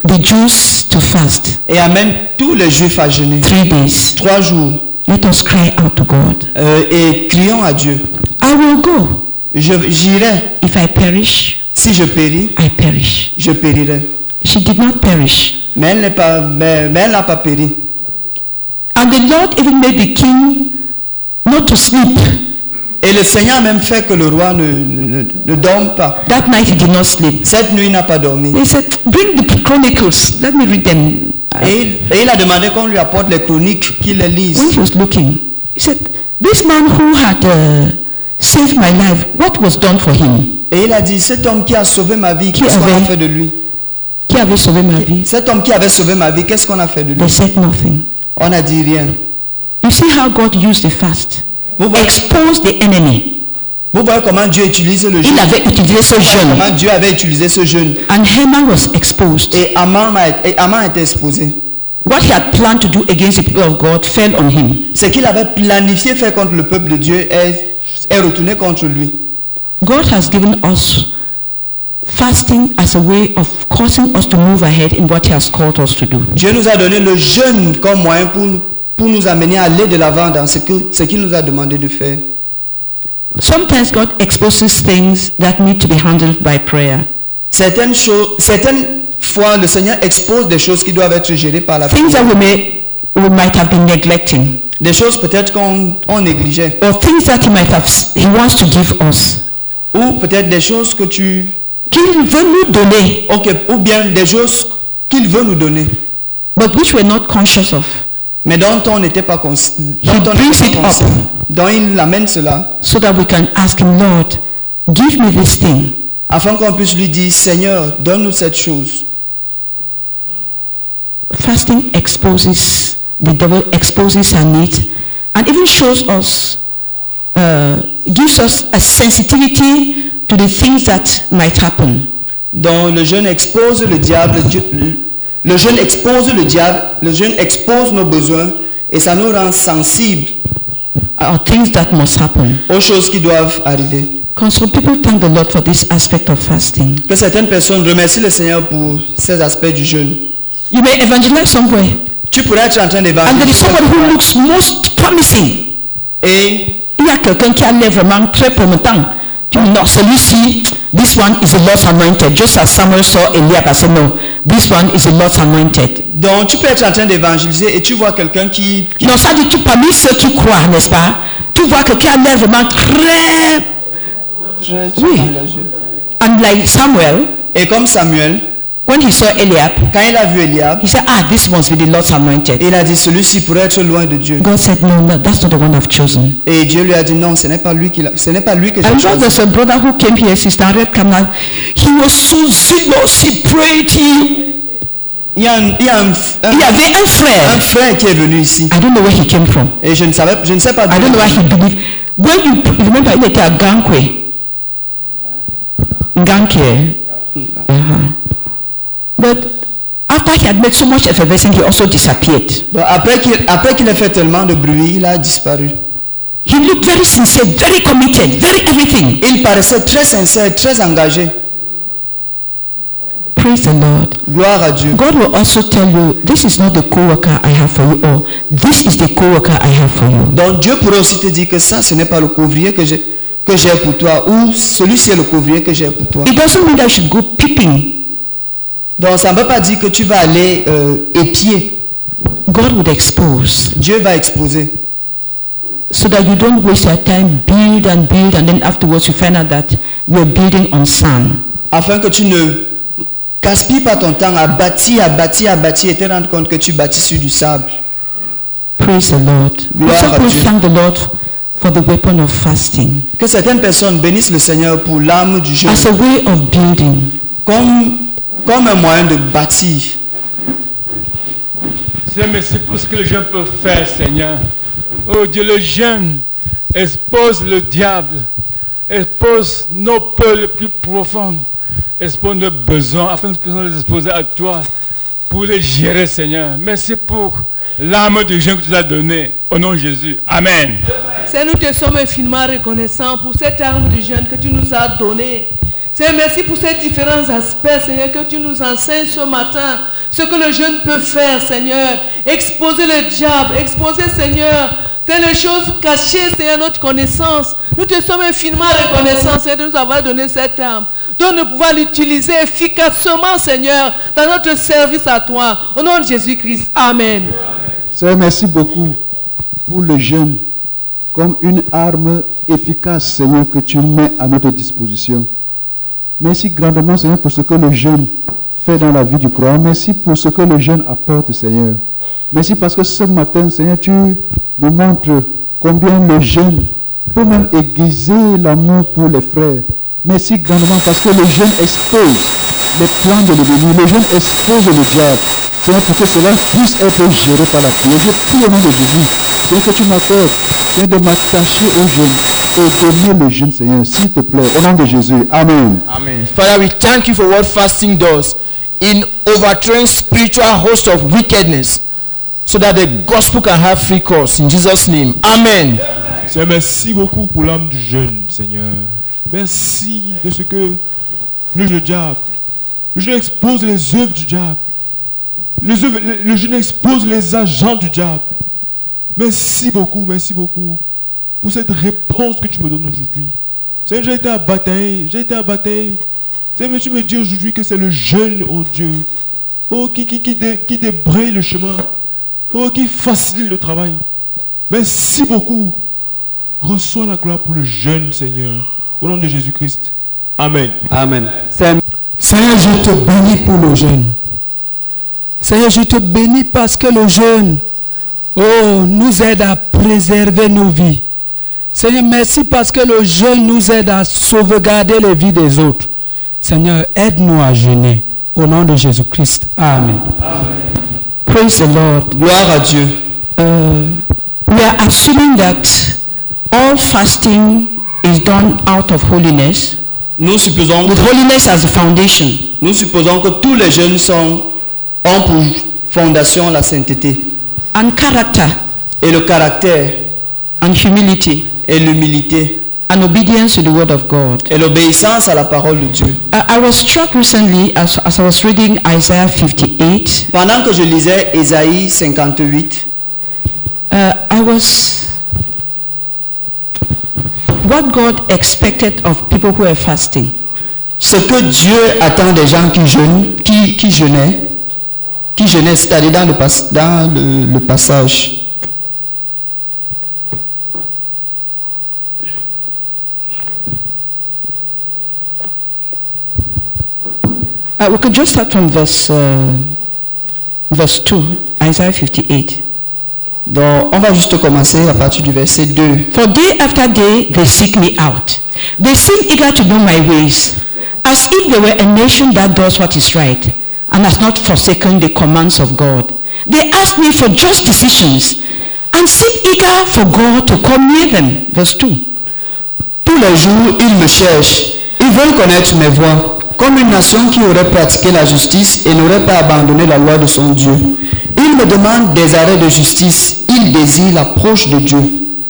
the Jews to fast et amène tous les Juifs à jeûner. three days. Trois jours. Let us cry out to God. Euh, et crions à Dieu. I will go. Je, j'irai. If I perish, Si je péris, I perish. je périrai. She did not perish. Mais elle n'est pas, mais, mais elle n'a pas péri. And the Lord even made the king not to sleep. Et le Seigneur a même fait que le roi ne, ne, ne dorme pas. That night he did not sleep. Cette nuit, il n'a pas dormi. He said, bring the chronicles. Let me read them. Et il, et il a demandé qu'on lui apporte les chroniques, qu'il les lise. When he was looking, he said, this man who had uh, saved my life, what was done for him? Et il a dit, cet homme qui a sauvé ma vie, qu'est-ce qu'on a fait de lui? Qui avait sauvé ma vie? Cet homme qui avait sauvé ma vie, qu'est-ce qu'on a fait de lui? They said nothing. On n'a dit rien. You see how God used the fast? Vous voyez, Expose the enemy. vous voyez comment Dieu utilise le jeûne. Il avait utilisé ce jeûne. Comment Dieu avait utilisé ce jeûne. And Haman was exposed. Et Aman a, et Aman a été exposé. What he had planned to do against the people of God fell on him. Ce qu'il avait planifié faire contre le peuple de Dieu est, est retourné contre lui. God has given us fasting as a way of causing us to move ahead in what he has called us to do. Dieu nous a donné le jeûne comme moyen pour, pour nous amener à aller de l'avant dans ce que ce qu'il nous a demandé de faire. Sometimes God exposes things that need to be handled by prayer. Certaines choses, certaines fois, le Seigneur expose des choses qui doivent être gérées par la Things that prière. we may we might have been neglecting, Des choses peut-être qu'on on négligeait. or things that he might have he wants to give us. Ou peut-être des choses que tu... Qu'il veut nous donner, Ok, ou bien des choses qu'il veut nous donner. but which we're not conscious of, Mais dont on n'était pas conscient. He Dont on brings n'était it pas conscient. up. Dont il amène cela. so that we can ask him, Lord, give me this thing. Afin qu'on puisse lui dire, Seigneur, donne-nous cette chose. Fasting exposes, the devil exposes our needs and even shows us, uh, gives us a sensitivity to the things that might happen. Donc le jeûne expose le diable. Dieu- le- Le jeûne expose le diable. Le jeûne expose nos besoins. Et ça nous rend sensibles Or things that must happen. aux choses qui doivent arriver. Because some people thank the Lord for this aspect of fasting. Que certaines personnes remercient le Seigneur pour ces aspects du jeûne. You may evangelize somewhere, Tu pourrais être en train and there is d'évangéliser. somebody who looks most promising. Et Il y a quelqu'un qui a l'air vraiment très promettant. Tu dis non, celui-ci, this one is the Lord's anointed. Just as Samuel saw Eliab, I said no, this one is the Lord's anointed. donc tu peux être en train d'évangéliser et tu vois quelqu'un qui, qui- Non, ça dit tout parmi ceux qui croient, n'est-ce pas? Tu vois quelqu'un a l'air vraiment très... Oui. And like Samuel, Et comme Samuel, when he saw Eliab, quand il a vu Eliab, he said, ah, this must be the Lord's anointed. il a dit celui-ci pourrait être loin de Dieu. God said, no, no, that's not the one I've chosen. Et Dieu lui a dit non, ce n'est pas lui qui l'a- ce n'est pas lui que I j'ai remember choisi. there's a brother who came here, Sister Red Kamala. He was so zealous, he prayed, he... Il y a un, il y a un, un- Il y avait un un frère. frère qui est venu ici I don't know where he came from. et je ne savais, je ne sais pas. I don't know why he believed. When you remember, il était à Gankwe. Gankwe. Uh-huh. But after he had made so much effervescence, he also disappeared. Donc, après qu'il après qu'il ait fait tellement de bruit, il a disparu. He looked very sincere, very committed, very everything. Il paraissait très sincère, très engagé. Praise the Lord. Gloire à Dieu. God will also tell you, this is not the co-worker I have for you, or this is the co-worker I have for you. Donc Dieu pourrait aussi te dire que ça, ce n'est pas le couvrier que j'ai que j'ai pour toi, ou celui-ci est le couvrier que j'ai pour toi. It doesn't mean that you should go peeping. Donc ça ne veut pas dire que tu vas aller euh, épier. God would expose, Dieu va exposer. so that you don't waste your time, build and build, and then afterwards you find out that you're building on sand. Afin que tu ne gaspilles pas ton temps à bâtir, à bâtir, à bâtir et te rendre compte que tu bâtis sur du sable. Praise the Lord. We Gloire à also Dieu. thank the Lord for the weapon of fasting Que certaines personnes bénissent le Seigneur pour l'arme du jeûne as a way of building. comme, comme un moyen de bâtir. Seigneur, merci pour ce que le jeûne peut faire, Seigneur. Oh Dieu, le jeûne expose le diable, expose nos peurs les plus profondes, expose nos besoins, afin que nous puissions les exposer à toi pour les gérer, Seigneur. Merci pour l'arme du jeûne que tu nous as donnée. Au nom de Jésus. Amen. Seigneur, nous te sommes infiniment reconnaissants pour cette arme du jeûne que tu nous as donnée. Seigneur, merci pour ces différents aspects, Seigneur, que tu nous enseignes ce matin. Ce que le jeune peut faire, Seigneur, exposer le diable, exposer, Seigneur, faire les choses cachées, Seigneur, notre connaissance. Nous te sommes infiniment reconnaissants, Seigneur, de nous avoir donné cette arme. Donc, de pouvoir l'utiliser efficacement, Seigneur, dans notre service à toi. Au nom de Jésus-Christ. Amen. Seigneur, merci beaucoup pour le jeûne comme une arme efficace, Seigneur, que tu mets à notre disposition. Merci grandement, Seigneur, pour ce que le jeûne fait dans la vie du croyant. Merci pour ce que le jeûne apporte, Seigneur. Merci parce que ce matin, Seigneur, tu me montres combien le jeûne peut même aiguiser l'amour pour les frères. Merci grandement parce que le jeûne expose les plans de l'ennemi. Le jeûne expose le diable. Seigneur, pour que cela puisse être géré par la prière. Je prie au nom de Jésus. Seigneur, que tu m'accordes, Seigneur, de m'attacher au jeûne et d'aimer le jeûne, Seigneur, s'il te plaît. Au nom de Jésus. Amen. Amen. Father, we thank you for what fasting does in overthrowing spiritual host of wickedness so that the gospel can have free course. In Jesus' name. Amen. Seigneur, merci beaucoup pour l'âme du jeûne, Seigneur. Merci de ce que le, le diable, le jeûne expose les œuvres du diable. Les œuvres, le, le jeûne expose les agents du diable. Merci beaucoup, merci beaucoup pour cette réponse que tu me donnes aujourd'hui. Seigneur, j'ai été à bataille, j'ai été à bataille. Seigneur, tu me dis aujourd'hui que c'est le jeûne, oh Dieu, oh, qui, qui, qui, dé, qui débraye le chemin, oh, qui facilite le travail. Merci beaucoup. Reçois la gloire pour le jeûne, Seigneur. Au nom de Jésus-Christ. Amen. Amen. Seigneur, je te bénis pour le jeûne. Seigneur, je te bénis parce que le jeûne, oh, nous aide à préserver nos vies. Seigneur, merci parce que le jeûne nous aide à sauvegarder les vies des autres. Seigneur, aide-nous à jeûner. Au nom de Jésus-Christ. Amen. Amen. Praise the Lord. Gloire à Dieu. Uh, we are assuming that all fasting is done out of holiness. Nous supposons with holiness as a foundation. Nous supposons que tous les jeûnes sont ont pour fondation la sainteté. And character. Et le caractère. And humility. Et l'humilité. And obedience to the word of God. Et l'obéissance à la parole de Dieu. Uh, I was struck recently as, as I was reading Isaiah fifty-eight. Pendant que je lisais Ésaïe cinquante-huit, uh, I was what God expected of people who are fasting. Ce que Dieu attend des gens qui jeûnent, qui, qui jeûnaient, qui jeûnaient, c'est-à-dire dans le, pas, dans le, le passage. Uh, we could just start from verse, uh, verse two, Isaiah fifty-eight. Donc, on va juste commencer à partir du verset deux. For day after day they seek me out. They seem eager to know my ways, as if they were a nation that does what is right, and has not forsaken the commands of God. They ask me for just decisions, and seem eager for God to come near them. Verse two. Tous les jours, ils me cherchent. Ils veulent connaître mes voies. Comme une nation qui aurait pratiqué la justice et n'aurait pas abandonné la loi de son Dieu. Ils me demandent des arrêts de justice. Ils désirent l'approche de Dieu.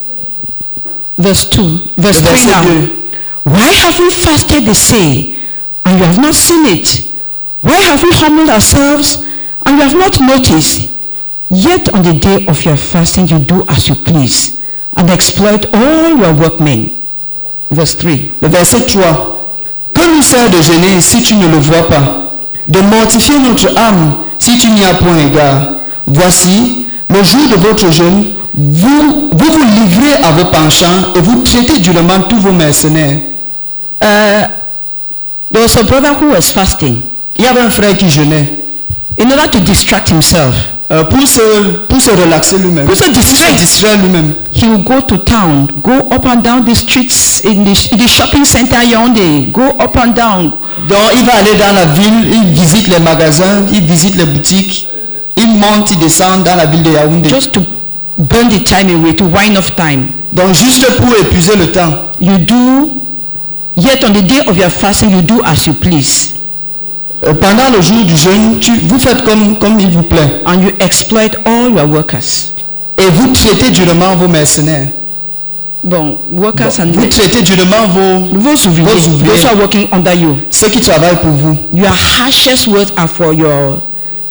Verse two. Verse three now. Why have we fasted, they say, and you have not seen it? Why have we humbled ourselves, and you have not noticed? Yet on the day of your fasting you do as you please, and exploit all your workmen. Verse three. Le verset trois. Que nous sert de jeûner si tu ne le vois pas? De mortifier notre âme si tu n'y as point égard. Voici, le jour de votre jeûne, vous vous, vous livrez à vos penchants et vous traitez durement tous vos mercenaires. Uh, there was a brother who was fasting. Il y avait un frère qui jeûnait. In order to distract himself. Euh, pour, se, pour se relaxer lui-même. Pour se distraire. Pour se distraire lui-même. He will go to town, go up and down the streets in the, in the shopping center Yaoundé, go up and down. Donc il va aller dans la ville, il visite les magasins, il visite les boutiques, il monte, il descend dans la ville de Yaoundé. Just to burn the time away, to wind off time. Donc juste pour épuiser le temps. You do, yet on the day of your fasting, you do as you please. Pendant le jour du jeûne, tu, vous faites comme, comme il vous plaît. And you exploit all your workers. Et vous traitez durement vos mercenaires. Bon, workers bon, and vous traitez durement vos, vos ouvriers, vos ouvriers, those who are working under you. Ceux qui travaillent pour vous. Your harshest words are for your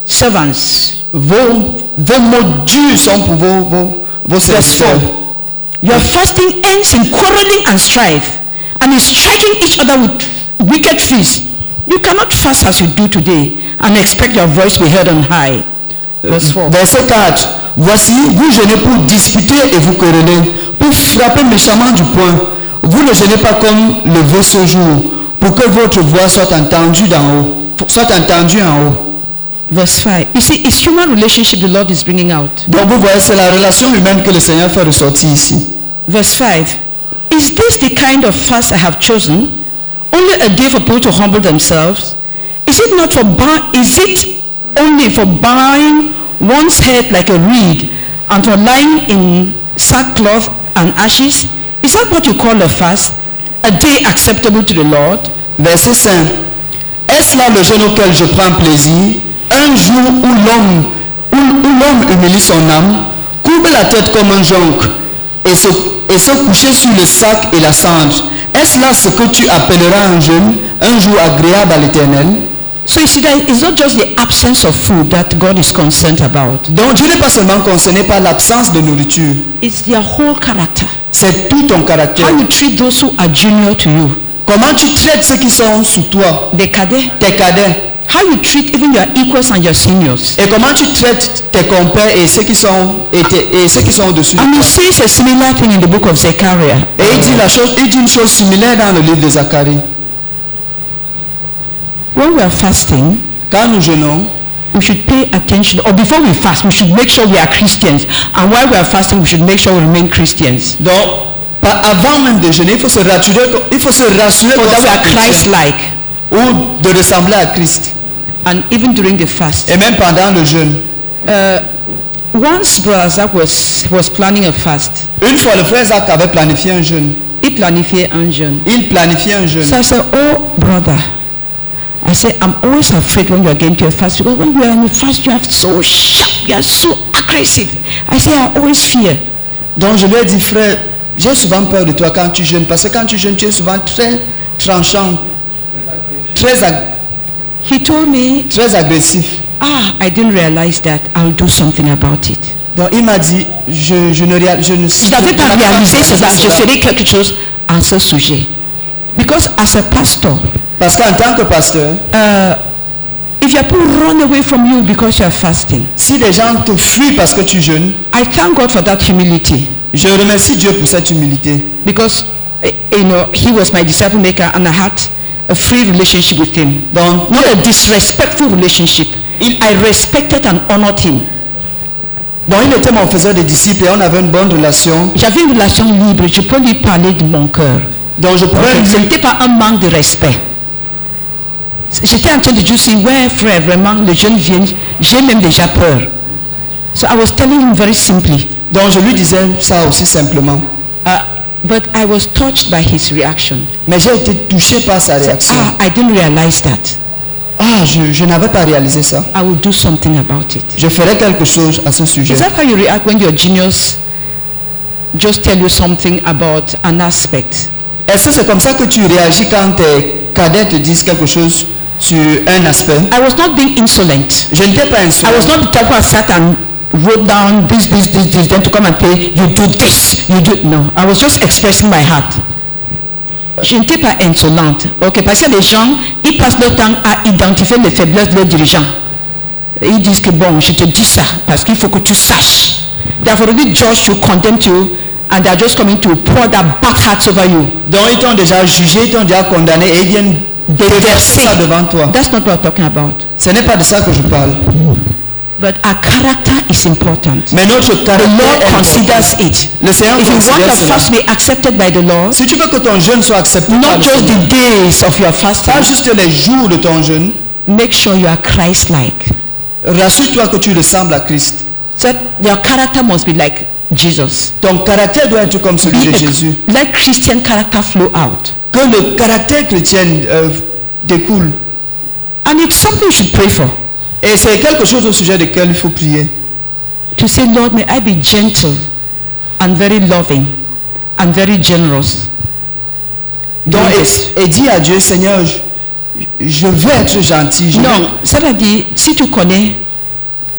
servants. Vos, vos mots durs sont pour vos, vos, vos Verse serviteurs. four. Your fasting ends in quarreling and strife, and in striking each other with wicked fists. You cannot fast as you do today and expect your voice to be heard on high. Verse four. Verset quatre. Voici, vous jeûnez pour disputer et vous quereller, pour frapper méchamment du poing. Vous ne jeûnez pas comme le veut ce jour, pour que votre voix soit entendue d'en haut, soit entendue en haut. Verse five. You see, it's human relationship the Lord is bringing out. Donc vous voyez, c'est la relation humaine que le Seigneur fait ressortir ici. Verse five. Is this the kind of fast I have chosen? Only a day for people to humble themselves? Is it not for bow- is it only for bowing one's head like a reed and for lying in sackcloth and ashes? Is that what you call a fast? A day acceptable to the Lord? Verset cinq. Est-ce là le jeûne auquel je prends plaisir? Un jour où l'homme où, où l'homme humilie son âme, courbe la tête comme un jonc et se, et se coucher sur le sac et la cendre. Est-ce là ce que tu appelleras un jeûne, un jour agréable à l'Éternel? So you see that it's not just the absence of food that God is concerned about. Donc Dieu n'est pas seulement concerné par l'absence de nourriture, It's their whole character. c'est tout ton caractère. How you treat those who are junior to you. Comment tu traites ceux qui sont sous toi, Des cadets. tes cadets, How you treat even your equals and your seniors. et comment tu traites tes compères et ceux qui sont et, tes- et ceux qui sont au-dessus de And he toi. says a similar thing in the book of Zechariah. Et il dit la chose, il dit une chose similaire dans le livre de Zacharie. When we are fasting, Quand nous jeûnons, we should pay attention, or before we fast, we should make sure we are Christians. And while we are fasting, we should make sure we remain Christians. donc pas avant même de jeûner, il faut se rassurer, il faut se rassurer So qu'on that we soit are chrétien, Christ-like. ou de ressembler à Christ. And even during the fast. Et même pendant le jeûne. Once Brother Zach was, was planning a fast. Une fois, le frère Zach avait planifié un jeûne. Il planifiait un jeûne. Il planifiait un jeûne. So I said, oh brother, I said, I'm always afraid when you are getting to a fast, because when you are in a fast, you are so sharp, you are so aggressive. I say, I always fear. Donc je lui ai dit, frère, j'ai souvent peur de toi quand tu jeûnes, parce que quand tu jeûnes, tu es souvent très tranchant, très, ag- He told me, très agressif. ah, I didn't realize that. I'll do something about it. Donc il m'a dit, je, je ne réal- je ne Je n'avais pas réalisé cela. Je ferai quelque chose à ce sujet. Because as a pastor, Parce qu'en tant que pasteur, uh, if your people run away from you because you are fasting, si les gens te fuient parce que tu jeûnes, I thank God for that humility. je remercie Dieu pour cette humilité. Because, eh, you know, he was my disciple maker and I had a free relationship with him. Donc, Not a disrespectful relationship. I respected and honored him. donc il était mon faiseur de disciples et on avait une bonne relation. J'avais une relation libre. Je peux lui parler de mon cœur. Donc je pouvais Ce lui- n'était pas un manque de respect. J'étais en train de dire aussi, ouais frère, vraiment, les jeunes viennent, j'ai même déjà peur. So I was telling him very simply. donc je lui disais ça aussi simplement. Uh, but I was touched by his reaction. Mais j'ai été touché par sa réaction. Ah, I didn't realize that. Ah, je, je n'avais pas réalisé ça. I will do something about it. Je ferai quelque chose à ce sujet. Is that how you react when your juniors just tell you something about an aspect? Est-ce que c'est comme ça que tu réagis quand tes cadets te disent quelque chose sur un aspect? I was not being insolent. Je n'étais pas I insolent. was not the type who sat and wrote down this, this, this, this, then to come and say, you do this, you do... No, I was just expressing my heart. Je n'étais pas insolente. Ok, parce que les gens, ils passent leur temps à identifier les faiblesses de leurs dirigeants. Et ils disent que bon, je te dis ça, parce qu'il faut que tu saches. They have already judged you, condemned you, and they are just coming to pour that bad heart over you. Donc ils t'ont déjà jugé, ils t'ont déjà condamné et ils viennent déverser ça devant toi. That's not what I'm talking about. Ce n'est pas de ça que je parle. But our character is important. Mais notre The caractère Lord est considers important. it. Le Seigneur If you want considère your cela. fast to be accepted by the Lord, Si tu veux que ton jeûne soit accepté par not le just Seigneur, the days of your fasting, pas juste les jours de ton jeûne, make sure you are Christ-like. rassure-toi que tu ressembles à Christ. So your character must be like Jesus. Ton caractère doit être comme celui de Let- Jésus. Let Christian character flow out. Que le caractère chrétien euh, découle. And it's something you should pray for. Et c'est quelque chose au sujet duquel il faut prier. To say, Lord, may I be gentle and very loving and very generous. Donc, Doing this. et, et dis à Dieu, Seigneur, je, je veux être gentil. Je Non, veux- c'est-à-dire, si tu connais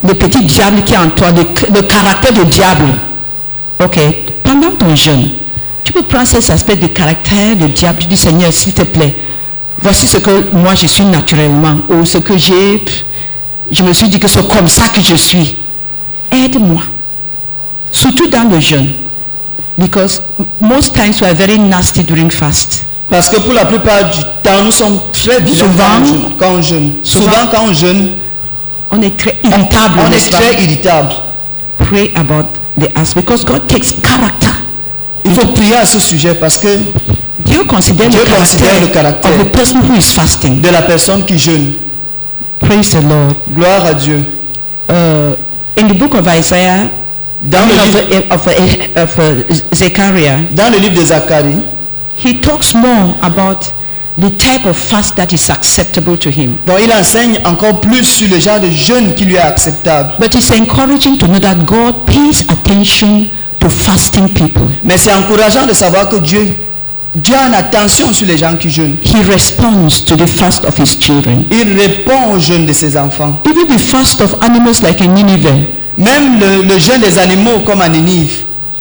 le petit diable qui est en toi, le, le caractère du diable. Ok, pendant ton jeûne, tu peux prendre cet aspect du caractère du diable. Tu dis, Seigneur, s'il te plaît, voici ce que moi je suis naturellement, ou ce que j'ai, je me suis dit que c'est comme ça que je suis. Aide-moi. Surtout dans le jeûne. Because most times we are very nasty during fast. Parce que pour la plupart du temps, nous sommes très violents Souvent, quand on jeûne. Souvent, souvent, quand on jeûne, on est très irritable. on n'est-ce est pas? très irritable. Pray about the aspect because God takes character. Il faut prier à ce sujet parce que Dieu considère Dieu le considère le caractère caractère of the person who is fasting. de la personne qui jeûne. Praise the Lord. Gloire à Dieu. Uh, in the book of Isaiah, Dans le, of, livre, of, of, of Zechariah, dans le livre de Zacharie, he talks more about the type of fast that is acceptable to him. donc il enseigne encore plus sur le genre de jeûne qui lui est acceptable. But it's encouraging to know that God pays attention to fasting people. Mais c'est encourageant de savoir que Dieu, Dieu a une attention sur les gens qui jeûnent. He responds to the fast of his children. Il répond au jeûne de ses enfants. Even the fast of animals like in Nineveh. Même le, le jeûne des animaux comme à Ninive.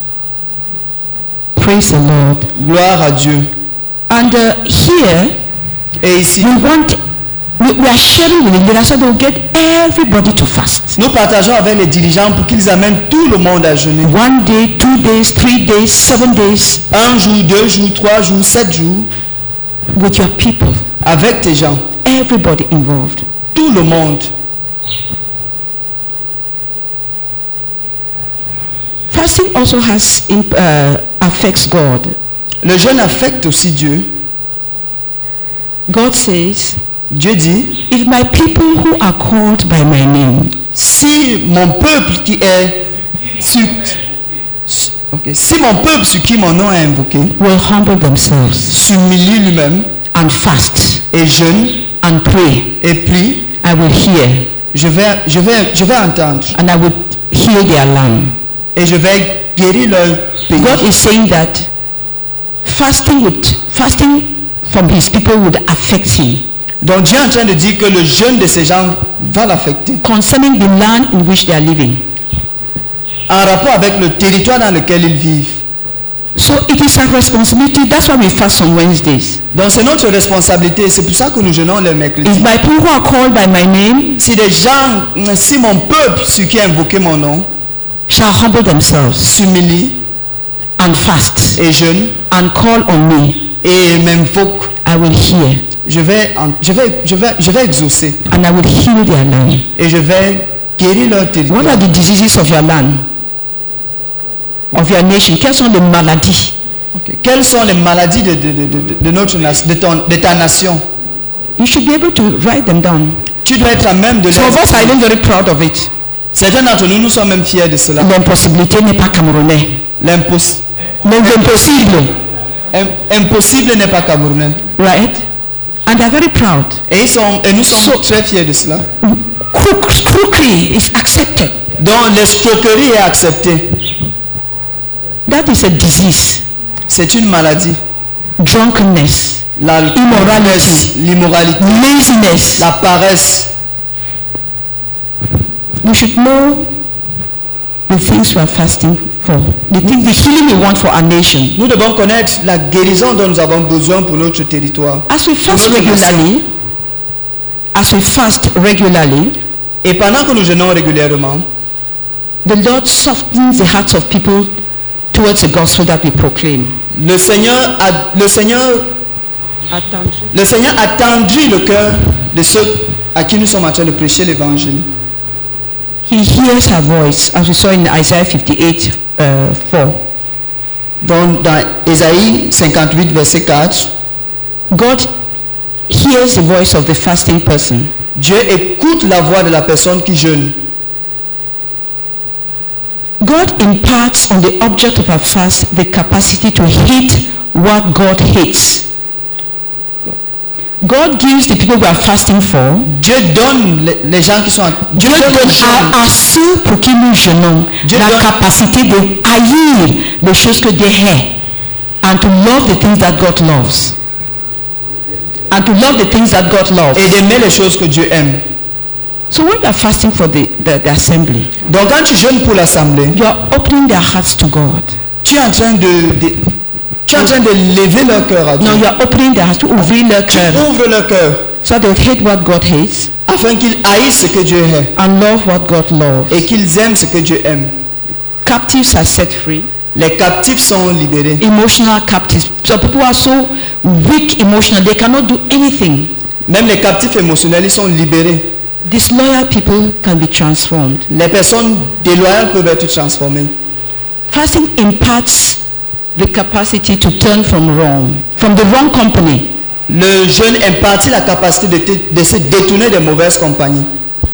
Praise the Lord. Gloire à Dieu. And uh, here, Et ici, we want, we, we are sharing with the leaders so they will get everybody to fast. nous partageons avec les dirigeants pour qu'ils amènent tout le monde à jeûner. One day, two days, three days, seven days, Un jour, deux jours, trois jours, sept jours, with your people. avec tes gens. Everybody involved. Tout le monde. Fasting also has imp- uh, affects God. Le jeûne affecte aussi Dieu. God says, Dieu dit, if my people who are called by my name si mon peuple qui est sur, ok, si mon peuple sur qui mon nom est invoqué will humble themselves s'humilie lui-même and fast et jeûne and pray, et prie, I will hear je vais, je vais, je vais entendre and I will heal their land. et je vais guérir leur pays. God is saying that fasting would fasting from his people would affect him Donc Dieu est en train de dire que le jeûne de ces gens va l'affecter. concerning the land in which they are living. En rapport avec le territoire dans lequel ils vivent. So it is our responsibility. That's why we fast on Wednesdays. Donc c'est notre responsabilité. C'est pour ça que nous jeûnons le mercredi. If my people who are called by my name Si des gens, si mon peuple, ceux qui a invoqué mon nom, shall humble themselves s'humilie and fast et jeûne and call on me, et m'invoque, I will hear je vais, en- je vais, je vais, je vais exaucer and I will heal their land. et je vais guérir leur What territoire. are the diseases of your land? Of your nation? Quelles sont les maladies? Ok. Quelles sont les maladies de, de, de, de, de notre nation, de, ton, de ta nation? You should be able to write them down. Tu dois être à même de Some of us are les. even very proud of it. Certains d'entre nous, nous sommes même fiers de cela. L'impossibilité n'est pas camerounais. L'impos- L'impossible, im- impossible n'est pas camerounais. right? And they're very proud. Et, ils sont, et nous sommes So- très fiers de cela. Crook, crookery is accepted. Donc l'escroquerie est acceptée. That is a disease. C'est une maladie. Drunkenness, La Immorality. l'immoralité, laziness. la paresse. We should know the things we are fasting for. The things, the healing we want for our nation. Nous devons connaître la guérison dont nous avons besoin pour notre territoire. As we fast Pour notre nation. regularly, as we fast regularly, Et pendant que nous jeûnons régulièrement, the Lord softens the hearts of people towards the gospel that we proclaim. le Seigneur a, le Seigneur, le Seigneur attendrit le cœur de ceux à qui nous sommes en train de prêcher l'évangile. He hears her voice, as we saw in Isaiah fifty-eight, uh, four. Donc dans Ésaïe cinquante-huit, verset quatre, God hears the voice of the fasting person. Dieu écoute la voix de la personne qui jeûne. God imparts on the object of our fast the capacity to hate what God hates. God gives the people we are fasting for, Dieu donne les, les gens qui sont en, Dieu Dieu donne donne aux gens, à, à ceux pour qui nous jeûnons Dieu la donne- capacité de haïr les choses que Dieu hait and to love the things that God loves. And to love the things that God loves. et d'aimer les choses que Dieu aime. So when you are fasting for the, the, the assembly, Donc quand tu jeûnes pour l'assemblée, you are opening their hearts to God. tu es en train de, de tu es en train de lever leur cœur à Dieu. No, you are opening their hearts to ouvrir leur Tu cœur. ouvres leur cœur So they hate what God hates afin qu'ils haïssent ce que Dieu hait and love what God loves. et qu'ils aiment ce que Dieu aime. Captives are set free. Les captifs sont libérés. Emotional captives. So people are so weak emotionally, they cannot do anything. Même les captifs émotionnels, ils sont libérés. Disloyal people can be transformed. Les personnes déloyales peuvent être transformées. Fasting imparts the capacity to turn from wrong, from the wrong company. Le jeûne impartit la capacité de, te- de se détourner des mauvaises compagnies.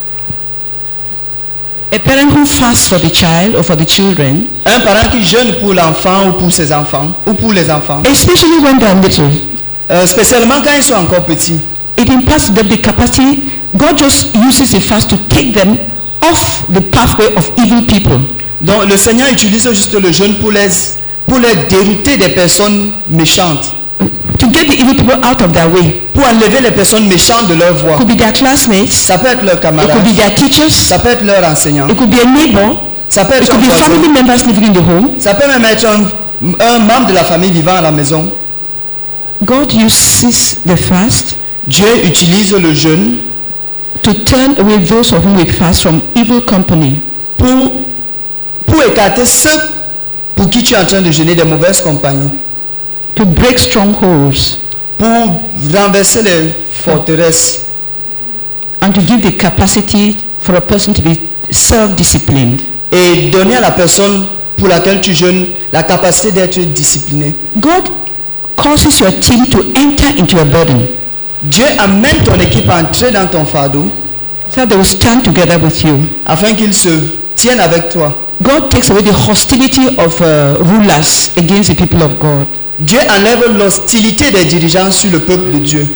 A parent who fasts for the child or for the children, Un parent qui jeûne pour l'enfant ou pour ses enfants, ou pour les enfants, especially when they are little, euh, spécialement quand ils sont encore petits, it imparts them the capacity. God just uses the fast to take them off the pathway of evil people. donc le Seigneur utilise juste le jeûne pour les, pour les dérouter des personnes méchantes, To get the evil people out of their way. pour enlever les personnes méchantes de leur voie. It could be their classmates, Ça peut être leurs it camarades, could be their teachers, ça peut être leurs enseignants, it could be a neighbor, ça peut it être un could be voisin, family members living in the home. ça peut même être un, un membre de la famille vivant à la maison. God uses the fast Dieu utilise le jeûne to turn away those of whom we fast from evil company. pour, pour écarter ceux pour qui tu es en train de jeûner des mauvaises compagnies, To break strongholds pour renverser les forteresses and to give the capacity for a person to be self-disciplined. et donner à la personne pour laquelle tu jeûnes la capacité d'être discipliné. God causes your team to enter into a burden Dieu amène ton équipe à entrer dans ton fardeau so that they will stand together with you. afin qu'ils se tiennent avec toi. God takes away the hostility of uh, rulers against the people of God. Dieu enlève l'hostilité des dirigeants sur le peuple de Dieu.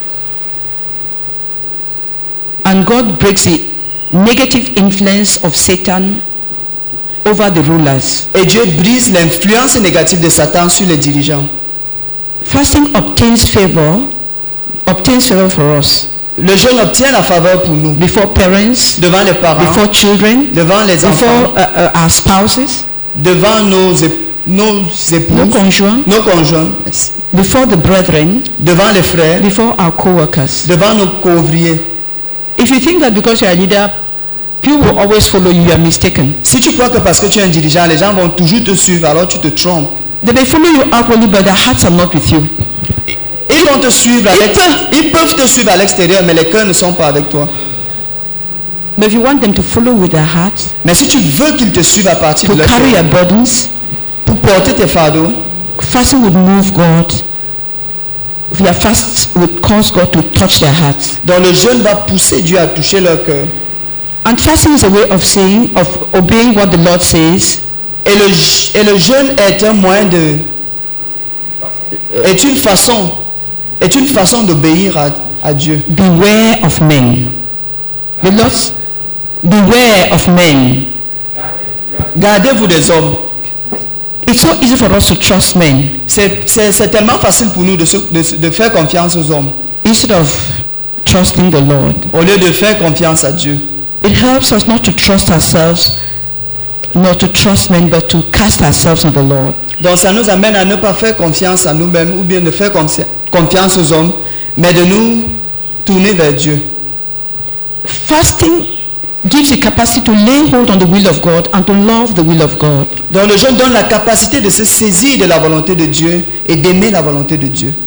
And God breaks the negative influence of Satan over the rulers. Et Dieu brise l'influence négative de Satan sur les dirigeants. Fasting obtains favor, obtains favor for us Le jeûne obtient la faveur pour nous, before parents, devant les parents, before children, devant les before enfants, uh, uh, our spouses, devant nos, ép- nos no épouses, conjoints, nos conjoints, merci, before the brethren, devant les frères, before our co-workers. devant nos couvriers. If you think that because you are a leader, people will always follow you, you are mistaken. Si tu crois que parce que tu es un dirigeant, les gens vont toujours te suivre, alors tu te trompes. They may follow you outwardly, but their hearts are not with you. Ils vont te suivre à l'extérieur. Ils peuvent te suivre à l'extérieur, mais les cœurs ne sont pas avec toi. But if you want them to follow with their hearts, Mais si tu veux qu'ils te suivent à partir to de leur carry cœur, your burdens, pour porter tes fardeaux, fasting would move God. If your fast would cause God to touch their hearts. donc le jeûne va pousser Dieu à toucher leur cœur. And fasting is a way of saying, of obeying what the Lord says, Et le, je- et le jeûne est un moyen de, est une façon, est une façon d'obéir à, à Dieu. beware of men. The Lord, beware of men. Gardez-vous des hommes. It's so easy for us to trust men C'est c'est- c'est tellement facile pour nous de, se- de, de faire confiance aux hommes instead of trusting the Lord. au lieu de faire confiance à Dieu. It helps us not to trust ourselves, not to trust men, but to cast ourselves on the Lord. Donc ça nous amène à ne pas faire confiance à nous-mêmes ou bien de faire confi- confiance aux hommes, mais de nous tourner vers Dieu. Fasting gives the capacity to lay hold on the will of God and to love the will of God. Donc le jeûne donne la capacité de se saisir de la volonté de Dieu et d'aimer la volonté de Dieu.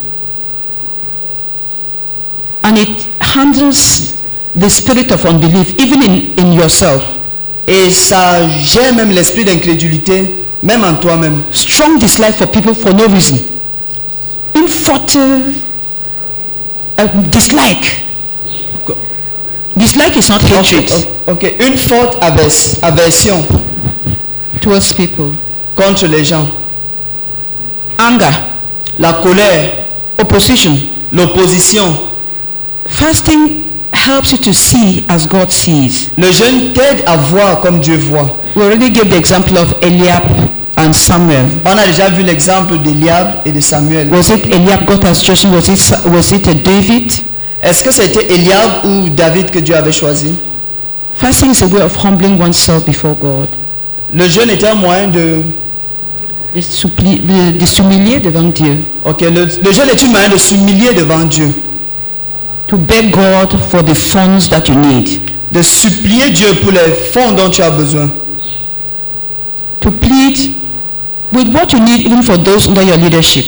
And it handles the spirit of unbelief, even in, in yourself. Et ça gère même l'esprit d'incrédulité, même en toi-même. Strong dislike for people for no reason. Une forte uh, dislike. Dislike is not hatred Ok, une forte avers- aversion towards people. contre les gens. Anger, La colère, opposition. l'opposition. Fasting helps you to see as God sees. Le jeûne t'aide à voir comme Dieu voit. We already gave the example of Eliab and Samuel. On a déjà vu l'exemple d'Eliab et de Samuel. Was it Eliab God has chosen? Was it, was it a David? Est-ce que c'était Eliab ou David que Dieu avait choisi? Fasting is a way of humbling oneself before God. Le jeûne était un moyen de... De suppli- de- de s'humilier devant Dieu. Ok, le, le jeûne est un moyen de s'humilier devant Dieu. To beg God for the funds that you need. De supplier Dieu pour les fonds dont tu as besoin. To plead with what you need even for those under your leadership.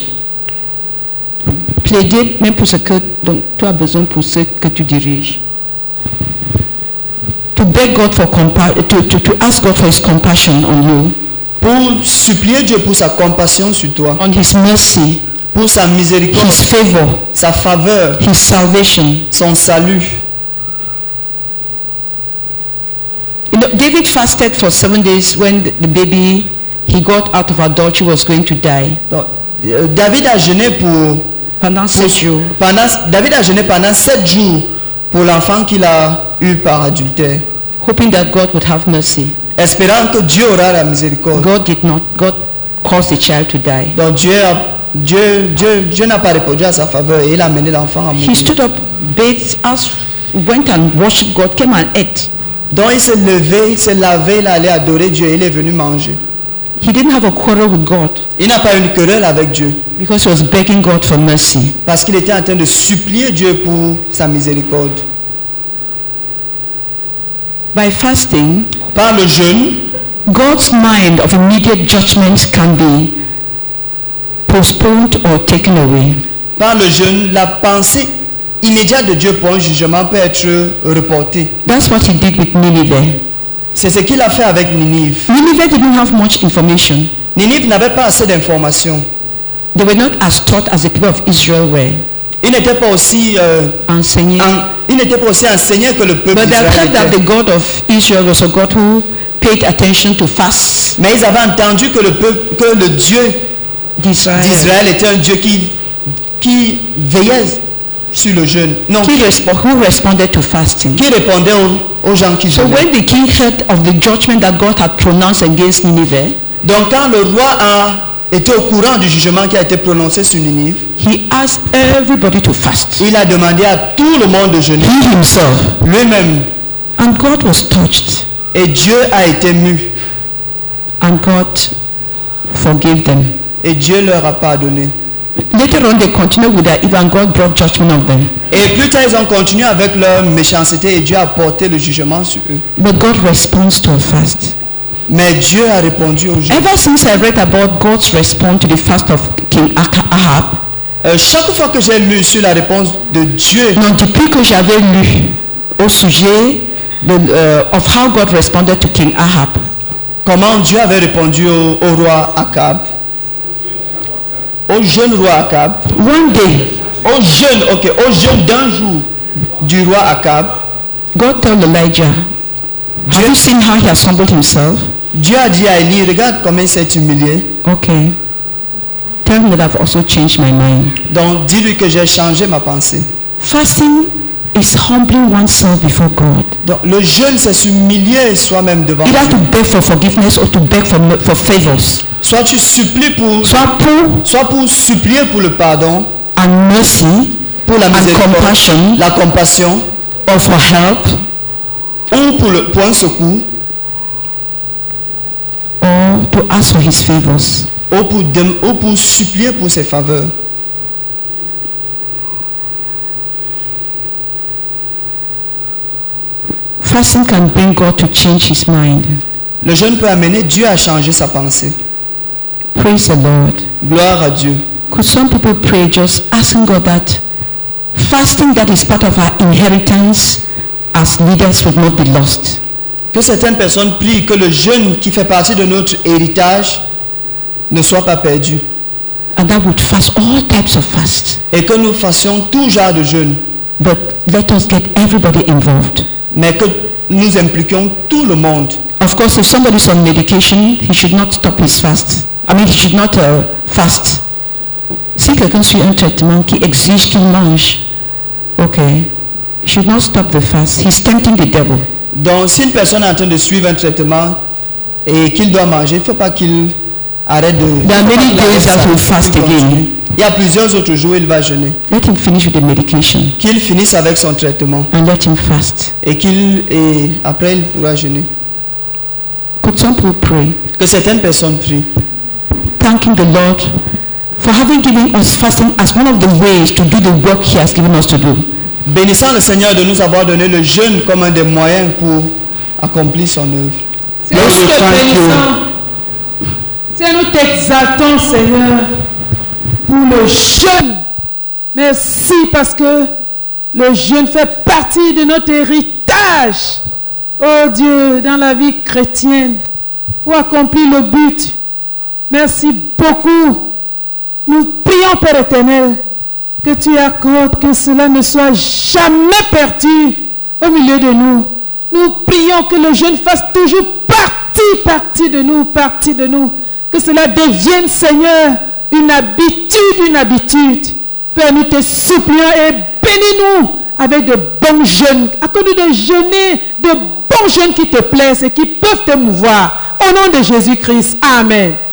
Plaider même pour ce que dont tu as besoin pour ceux que tu diriges. To beg God for compa- to, to, to ask God for his compassion on you. Pour supplier Dieu pour sa compassion sur toi. On his mercy. Pour sa miséricorde. His favor. Sa faveur. His salvation. Son salut. You know, David fasted for seven days when the, the baby he got out of adultery was going to die. Donc, euh, David a jeûné pour pendant sept jours. Pendant, David a jeûné pendant sept jours pour l'enfant qu'il a eu par adultère. Hoping that God would have mercy. Espérant que Dieu aura la miséricorde. God did not. God caused the child to die. Donc Dieu a, Dieu, Dieu, Dieu n'a pas répondu à sa faveur et il a amené l'enfant à mourir. He stood up, bathed, asked, went and worshipped God, came and ate. Donc il s'est levé, il s'est lavé, il est allé adorer Dieu et il est venu manger. He didn't have a quarrel with God. Il n'a pas eu une querelle avec Dieu. Because he was begging God for mercy. Parce qu'il était en train de supplier Dieu pour sa miséricorde. By fasting, par le jeûne, God's mind of immediate judgment can be postponed or taken away. Par le jeûne, la pensée immédiate de Dieu pour un jugement peut être reportée. That's what he did with Nineveh. C'est ce qu'il a fait avec Ninive. Nineveh didn't have much information. Ninive n'avait pas assez d'informations. They were not as taught as the people of Israel were. Ils n'étaient pas aussi euh, enseignés. En, ils n'étaient pas aussi enseignés que le peuple d'Israël. But they heard that the God of Israel was a God who paid attention to fast. Mais ils avaient entendu que le peuple, que le Dieu d'Israël, d'Israël était un Dieu qui qui veillait sur le jeûne. Non. Qui, who responded to fasting. Qui répondait aux, aux gens qui so jeûnaient. When the king heard of the judgment that God had pronounced against Nineveh, donc quand le roi a été au courant du jugement qui a été prononcé sur Ninive, he asked everybody to fast. Il a demandé à tout le monde de jeûner. He himself. Lui-même. And God was touched. Et Dieu a été mu. And God forgave them. Et Dieu leur a pardonné. Later on, they continued with that, even God brought judgment on them. Et plus tard, ils ont continué avec leur méchanceté et Dieu a porté le jugement sur eux. But God responds to a fast. Mais Dieu a répondu au jugement. Ever since I read about God's response to the fast of King Ahab, euh, chaque fois que j'ai lu sur la réponse de Dieu, non, depuis que j'avais lu au sujet de, uh, of how God responded to King Ahab, comment Dieu avait répondu au, au roi Akab, au jeune roi Akab, one day, au jeune, ok, au jeune d'un jour du roi Akab, God told Elijah, have you seen how he has humbled himself? Dieu a dit à Élie, regarde comment il s'est humilié. Okay. Tell him that I've also changed my mind. Donc dis-lui que j'ai changé ma pensée. Fasting is humbling oneself before God. Donc le jeûne c'est s'humilier soi-même devant Dieu. Either to beg for forgiveness or to beg for, for favors. Soit tu supplies pour, soit pour, soit pour supplier pour le pardon, and mercy, pour la miséricorde, compassion, la compassion, or for help, ou pour le pour un secours, or to ask for his favors. Ou pour, ou pour supplier pour ses faveurs. Fasting can bring God to change his mind. Le jeûne peut amener Dieu à changer sa pensée. Praise the Lord. Gloire à Dieu. Could some people pray just asking God that fasting that is part of our inheritance as leaders would not be lost? Que certaines personnes prient que le jeûne qui fait partie de notre héritage ne soit pas perdu. And that would fast all types of fast. Et que nous fassions tout genre de jeûne. But let us get everybody involved. Mais que nous impliquions tout le monde. Of course, if somebody is on medication, he should not stop his fast. I mean, he should not uh, fast. Si quelqu'un suit un traitement qui exige qu'il mange, okay, he should not stop the fast. He's tempting the devil. Donc, si une personne est en train de suivre un traitement et qu'il doit manger, il ne faut pas qu'il arrête de. There are many days that will fast again. Il Il y a plusieurs autres jours, il va jeûner. Let him finish with the medication Qu'il finisse avec son traitement and let him fast. et qu'il et après il pourra jeûner. Could some people pray, Que certaines personnes prient, thanking the Lord for having given us fasting as one of the ways to do the work he has given us to do. bénissant le Seigneur de nous avoir donné le jeûne comme un des moyens pour accomplir son œuvre. Seigneur, nous te bénissons. Seigneur, nous t'exaltons, Seigneur, pour le jeûne. Merci parce que le jeûne fait partie de notre héritage. Oh Dieu, dans la vie chrétienne, pour accomplir le but. Merci beaucoup. Nous prions, Père éternel, que tu accordes que cela ne soit jamais perdu au milieu de nous. Nous prions que le jeûne fasse toujours partie, partie de nous, partie de nous. Que cela devienne, Seigneur, une habitude, une habitude. Père, nous te supplions et bénis-nous avec de bons jeûnes. Accorde-nous de jeûner, de bons jeûnes qui te plaisent et qui peuvent te mouvoir. Au nom de Jésus-Christ. Amen.